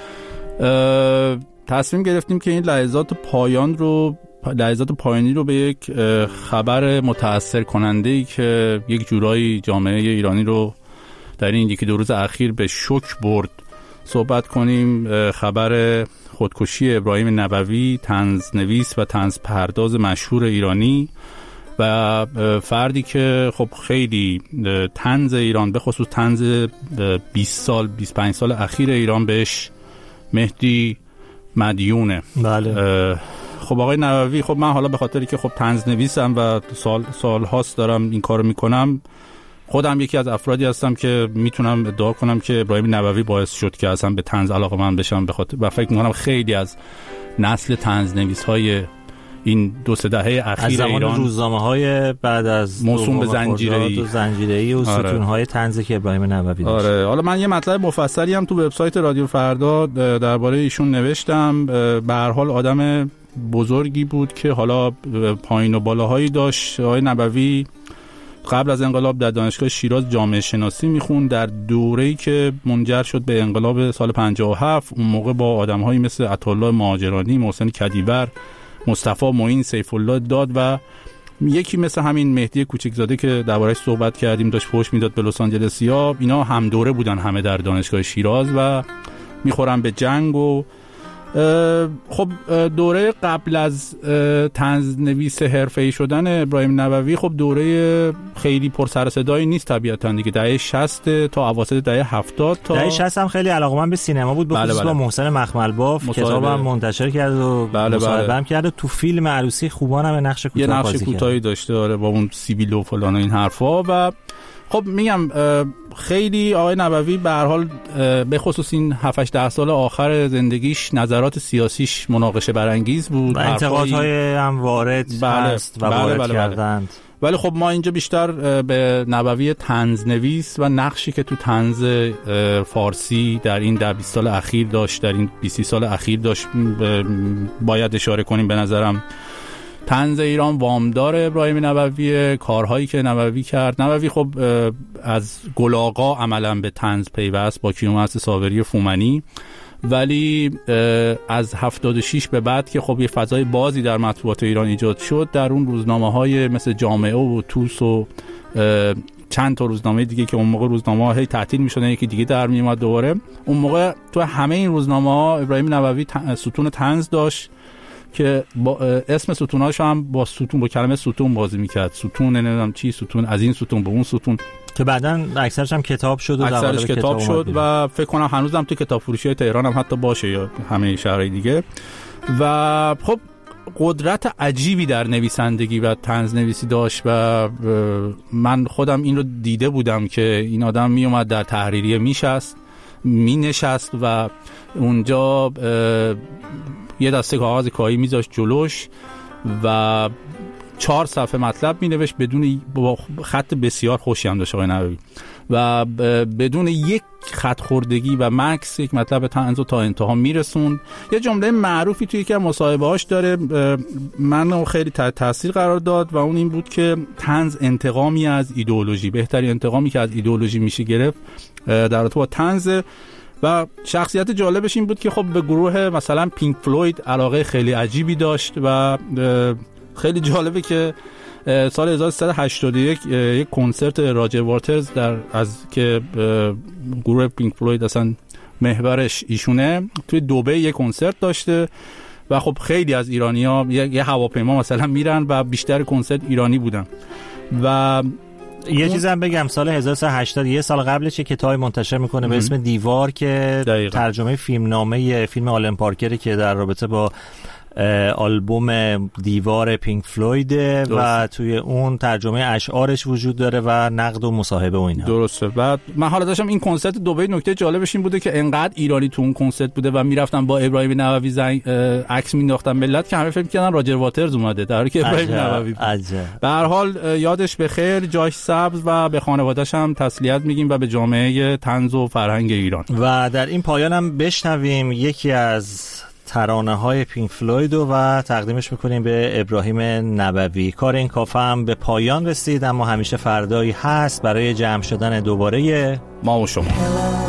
تصمیم گرفتیم که این لحظات پایانی رو به یک خبر متأثر کننده‌ای که یک جورایی جامعه ایرانی رو در این یکی دو روز اخیر به شوک برد صحبت کنیم. خبر خودکشی ابراهیم نبوی، طنزنویس و طنزپرداز مشهور ایرانی و فردی که خب خیلی طنز ایران، به خصوص طنز 25 سال اخیر ایران بهش مهدی مدیونه. بله. خب آقای نبوی، خب من حالا به خاطری که خب طنزنویسم و سال هاست دارم این کارو میکنم، خودم یکی از افرادی هستم که میتونم ادعا کنم که ابراهیم نبوی باعث شد که اصلا به طنز علاقه‌مند بشم، به خاطر و فکر میکنم خیلی از نسل طنزنویس‌های این 2-3 دهه اخیر از زمان ایران، روزنامه‌های بعد از موسوم به زنجیره‌ای و ستون‌های طنز که ابراهیم نبوی داشت. آره، حالا من یه مطلب مفصلی هم تو وبسایت رادیو فردا درباره ایشون نوشتم. به هر حال آدم بزرگی بود که حالا پایین و بالاهایی داشت. آقای نبوی قبل از انقلاب در دانشگاه شیراز جامعه شناسی میخوند. در دوره‌ای که منجر شد به انقلاب سال 57 اون موقع با آدم‌هایی مثل عطاالله مهاجرانی، محسن کدیور، مصطفی معین، سیف الله داد و یکی مثل همین مهدی کوچکزاده که درباره‌اش صحبت کردیم داشت فحش میداد به لس آنجلسیا، اینا هم دوره بودن همه در دانشگاه شیراز و میخورن به جنگ. و خب دوره قبل از طنزنویس حرفه‌ای شدن ابراهیم نبوی خب دوره خیلی پر سر و صدایی نیست طبیعتاً دیگه. دهه 60 تا اواسط دهه 70 تا دهه 60 هم خیلی علاقه‌مند به سینما بود، به خصوص با محسن مخملباف کتابم منتشر کرد و مصاحبه هم کرد. تو فیلم عروسی خوبان هم نقش کوتاه یه نقش کوتاهی داشته داره با اون سیبیل و فلان و این حرفا. و خب میگم خیلی آقای نبوی به هر حال به خصوص این 7-8 سال آخر زندگیش نظرات سیاسیش مناقشه برانگیز بود، انتقادهای هم وارد هست و وارد کردند. ولی خب ما اینجا بیشتر به نبوی طنزنویس و نقشی که تو طنز فارسی در این 10-20 سال اخیر داشت، در این 20 سال اخیر داشت باید اشاره کنیم. به نظرم طنز ایران وامدار ابراهیم نبوی، کارهایی که نبوی کرد. نبوی خب از گلاغا عملا به طنز پیوست با کیومرث ساوری فومنی، ولی از 76 به بعد که خب یه فضای بازی در مطبوعات ایران ایجاد شد، در اون روزنامه‌های مثل جامعه و توس و چند تا روزنامه دیگه که اون موقع روزنامه‌ها هی تعطیل می‌شدن یکی دیگه در میومد دوباره، اون موقع تو همه این روزنامه‌ها ابراهیم نبوی ستون طنز داشت که با اسم ستوناش هم با کلمه ستون بازی میکرد. ستون نمیدونم چی، ستون از این ستون به اون ستون، که بعداً اکثرش هم کتاب شد و اکثرش کتاب شد و فکر کنم هنوزم تو کتاب فروشی تهران هم حتی باشه یا همه شهرهای دیگه. و خب قدرت عجیبی در نویسندگی و طنز نویسی داشت و من خودم این رو دیده بودم که این آدم میومد در تحریریه مینشست و اونجا یه دسته کاغذ کاهی میذاشت جلوش و 4 صفحه مطلب مینوشت بدون با خط بسیار خوشی هم داشت آقای نبوی و بدون یک خط خوردگی و مکس یک مطلب طنز رو تا انتها میرسوند. یه جمله معروفی توی یکی از مصاحبه‌هاش داره منو خیلی تاثیر قرار داد و اون این بود که طنز انتقامی از ایدئولوژی، بهترین انتقامی که از ایدئولوژی میشه گرفت در رابطه با طنز. و شخصیت جالبش این بود که خب به گروه مثلا پینک فلوید علاقه خیلی عجیبی داشت و خیلی جالبه که سال 1381 یک کنسرت راجر واترز از که گروه پینک فلوید اصلا محورش ایشونه توی دبی یک کنسرت داشته و خب خیلی از ایرانی‌ها یه هواپیما مثلا میرن و بیشتر کنسرت ایرانی بودن. و یه چیزم بگم، سال 1380 یه سال قبلش یه کتابی منتشر میکنه به اسم دیوار که دقیقا ترجمه فیلمنامه فیلم آلن پارکر که در رابطه با آلبوم دیوار پینک فلوید و توی اون ترجمه اشعارش وجود داره و نقد و مصاحبه و اینا. درسته. بعد من حالا داشتم این کنسرت دبی، نکته جالبش این بوده که انقدر ایرانی تو اون کنسرت بوده و میرفتن با ابراهیم نبوی عکس مینداختن ملت که همه فکر می‌کردن راجر واترز اومده در حالی که ابراهیم نبوی بود. به هر حال یادش بخیر، جاش سبز و به خانواده‌اش هم تسلیت میگیم و به جامعه طنز و فرهنگ ایران. و در این پایان هم بشنویم یکی از ترانه های پینک فلوید و تقدیمش میکنیم به ابراهیم نبوی. کار این کافه هم به پایان رسید، اما همیشه فردایی هست برای جمع شدن دوباره ما و شما.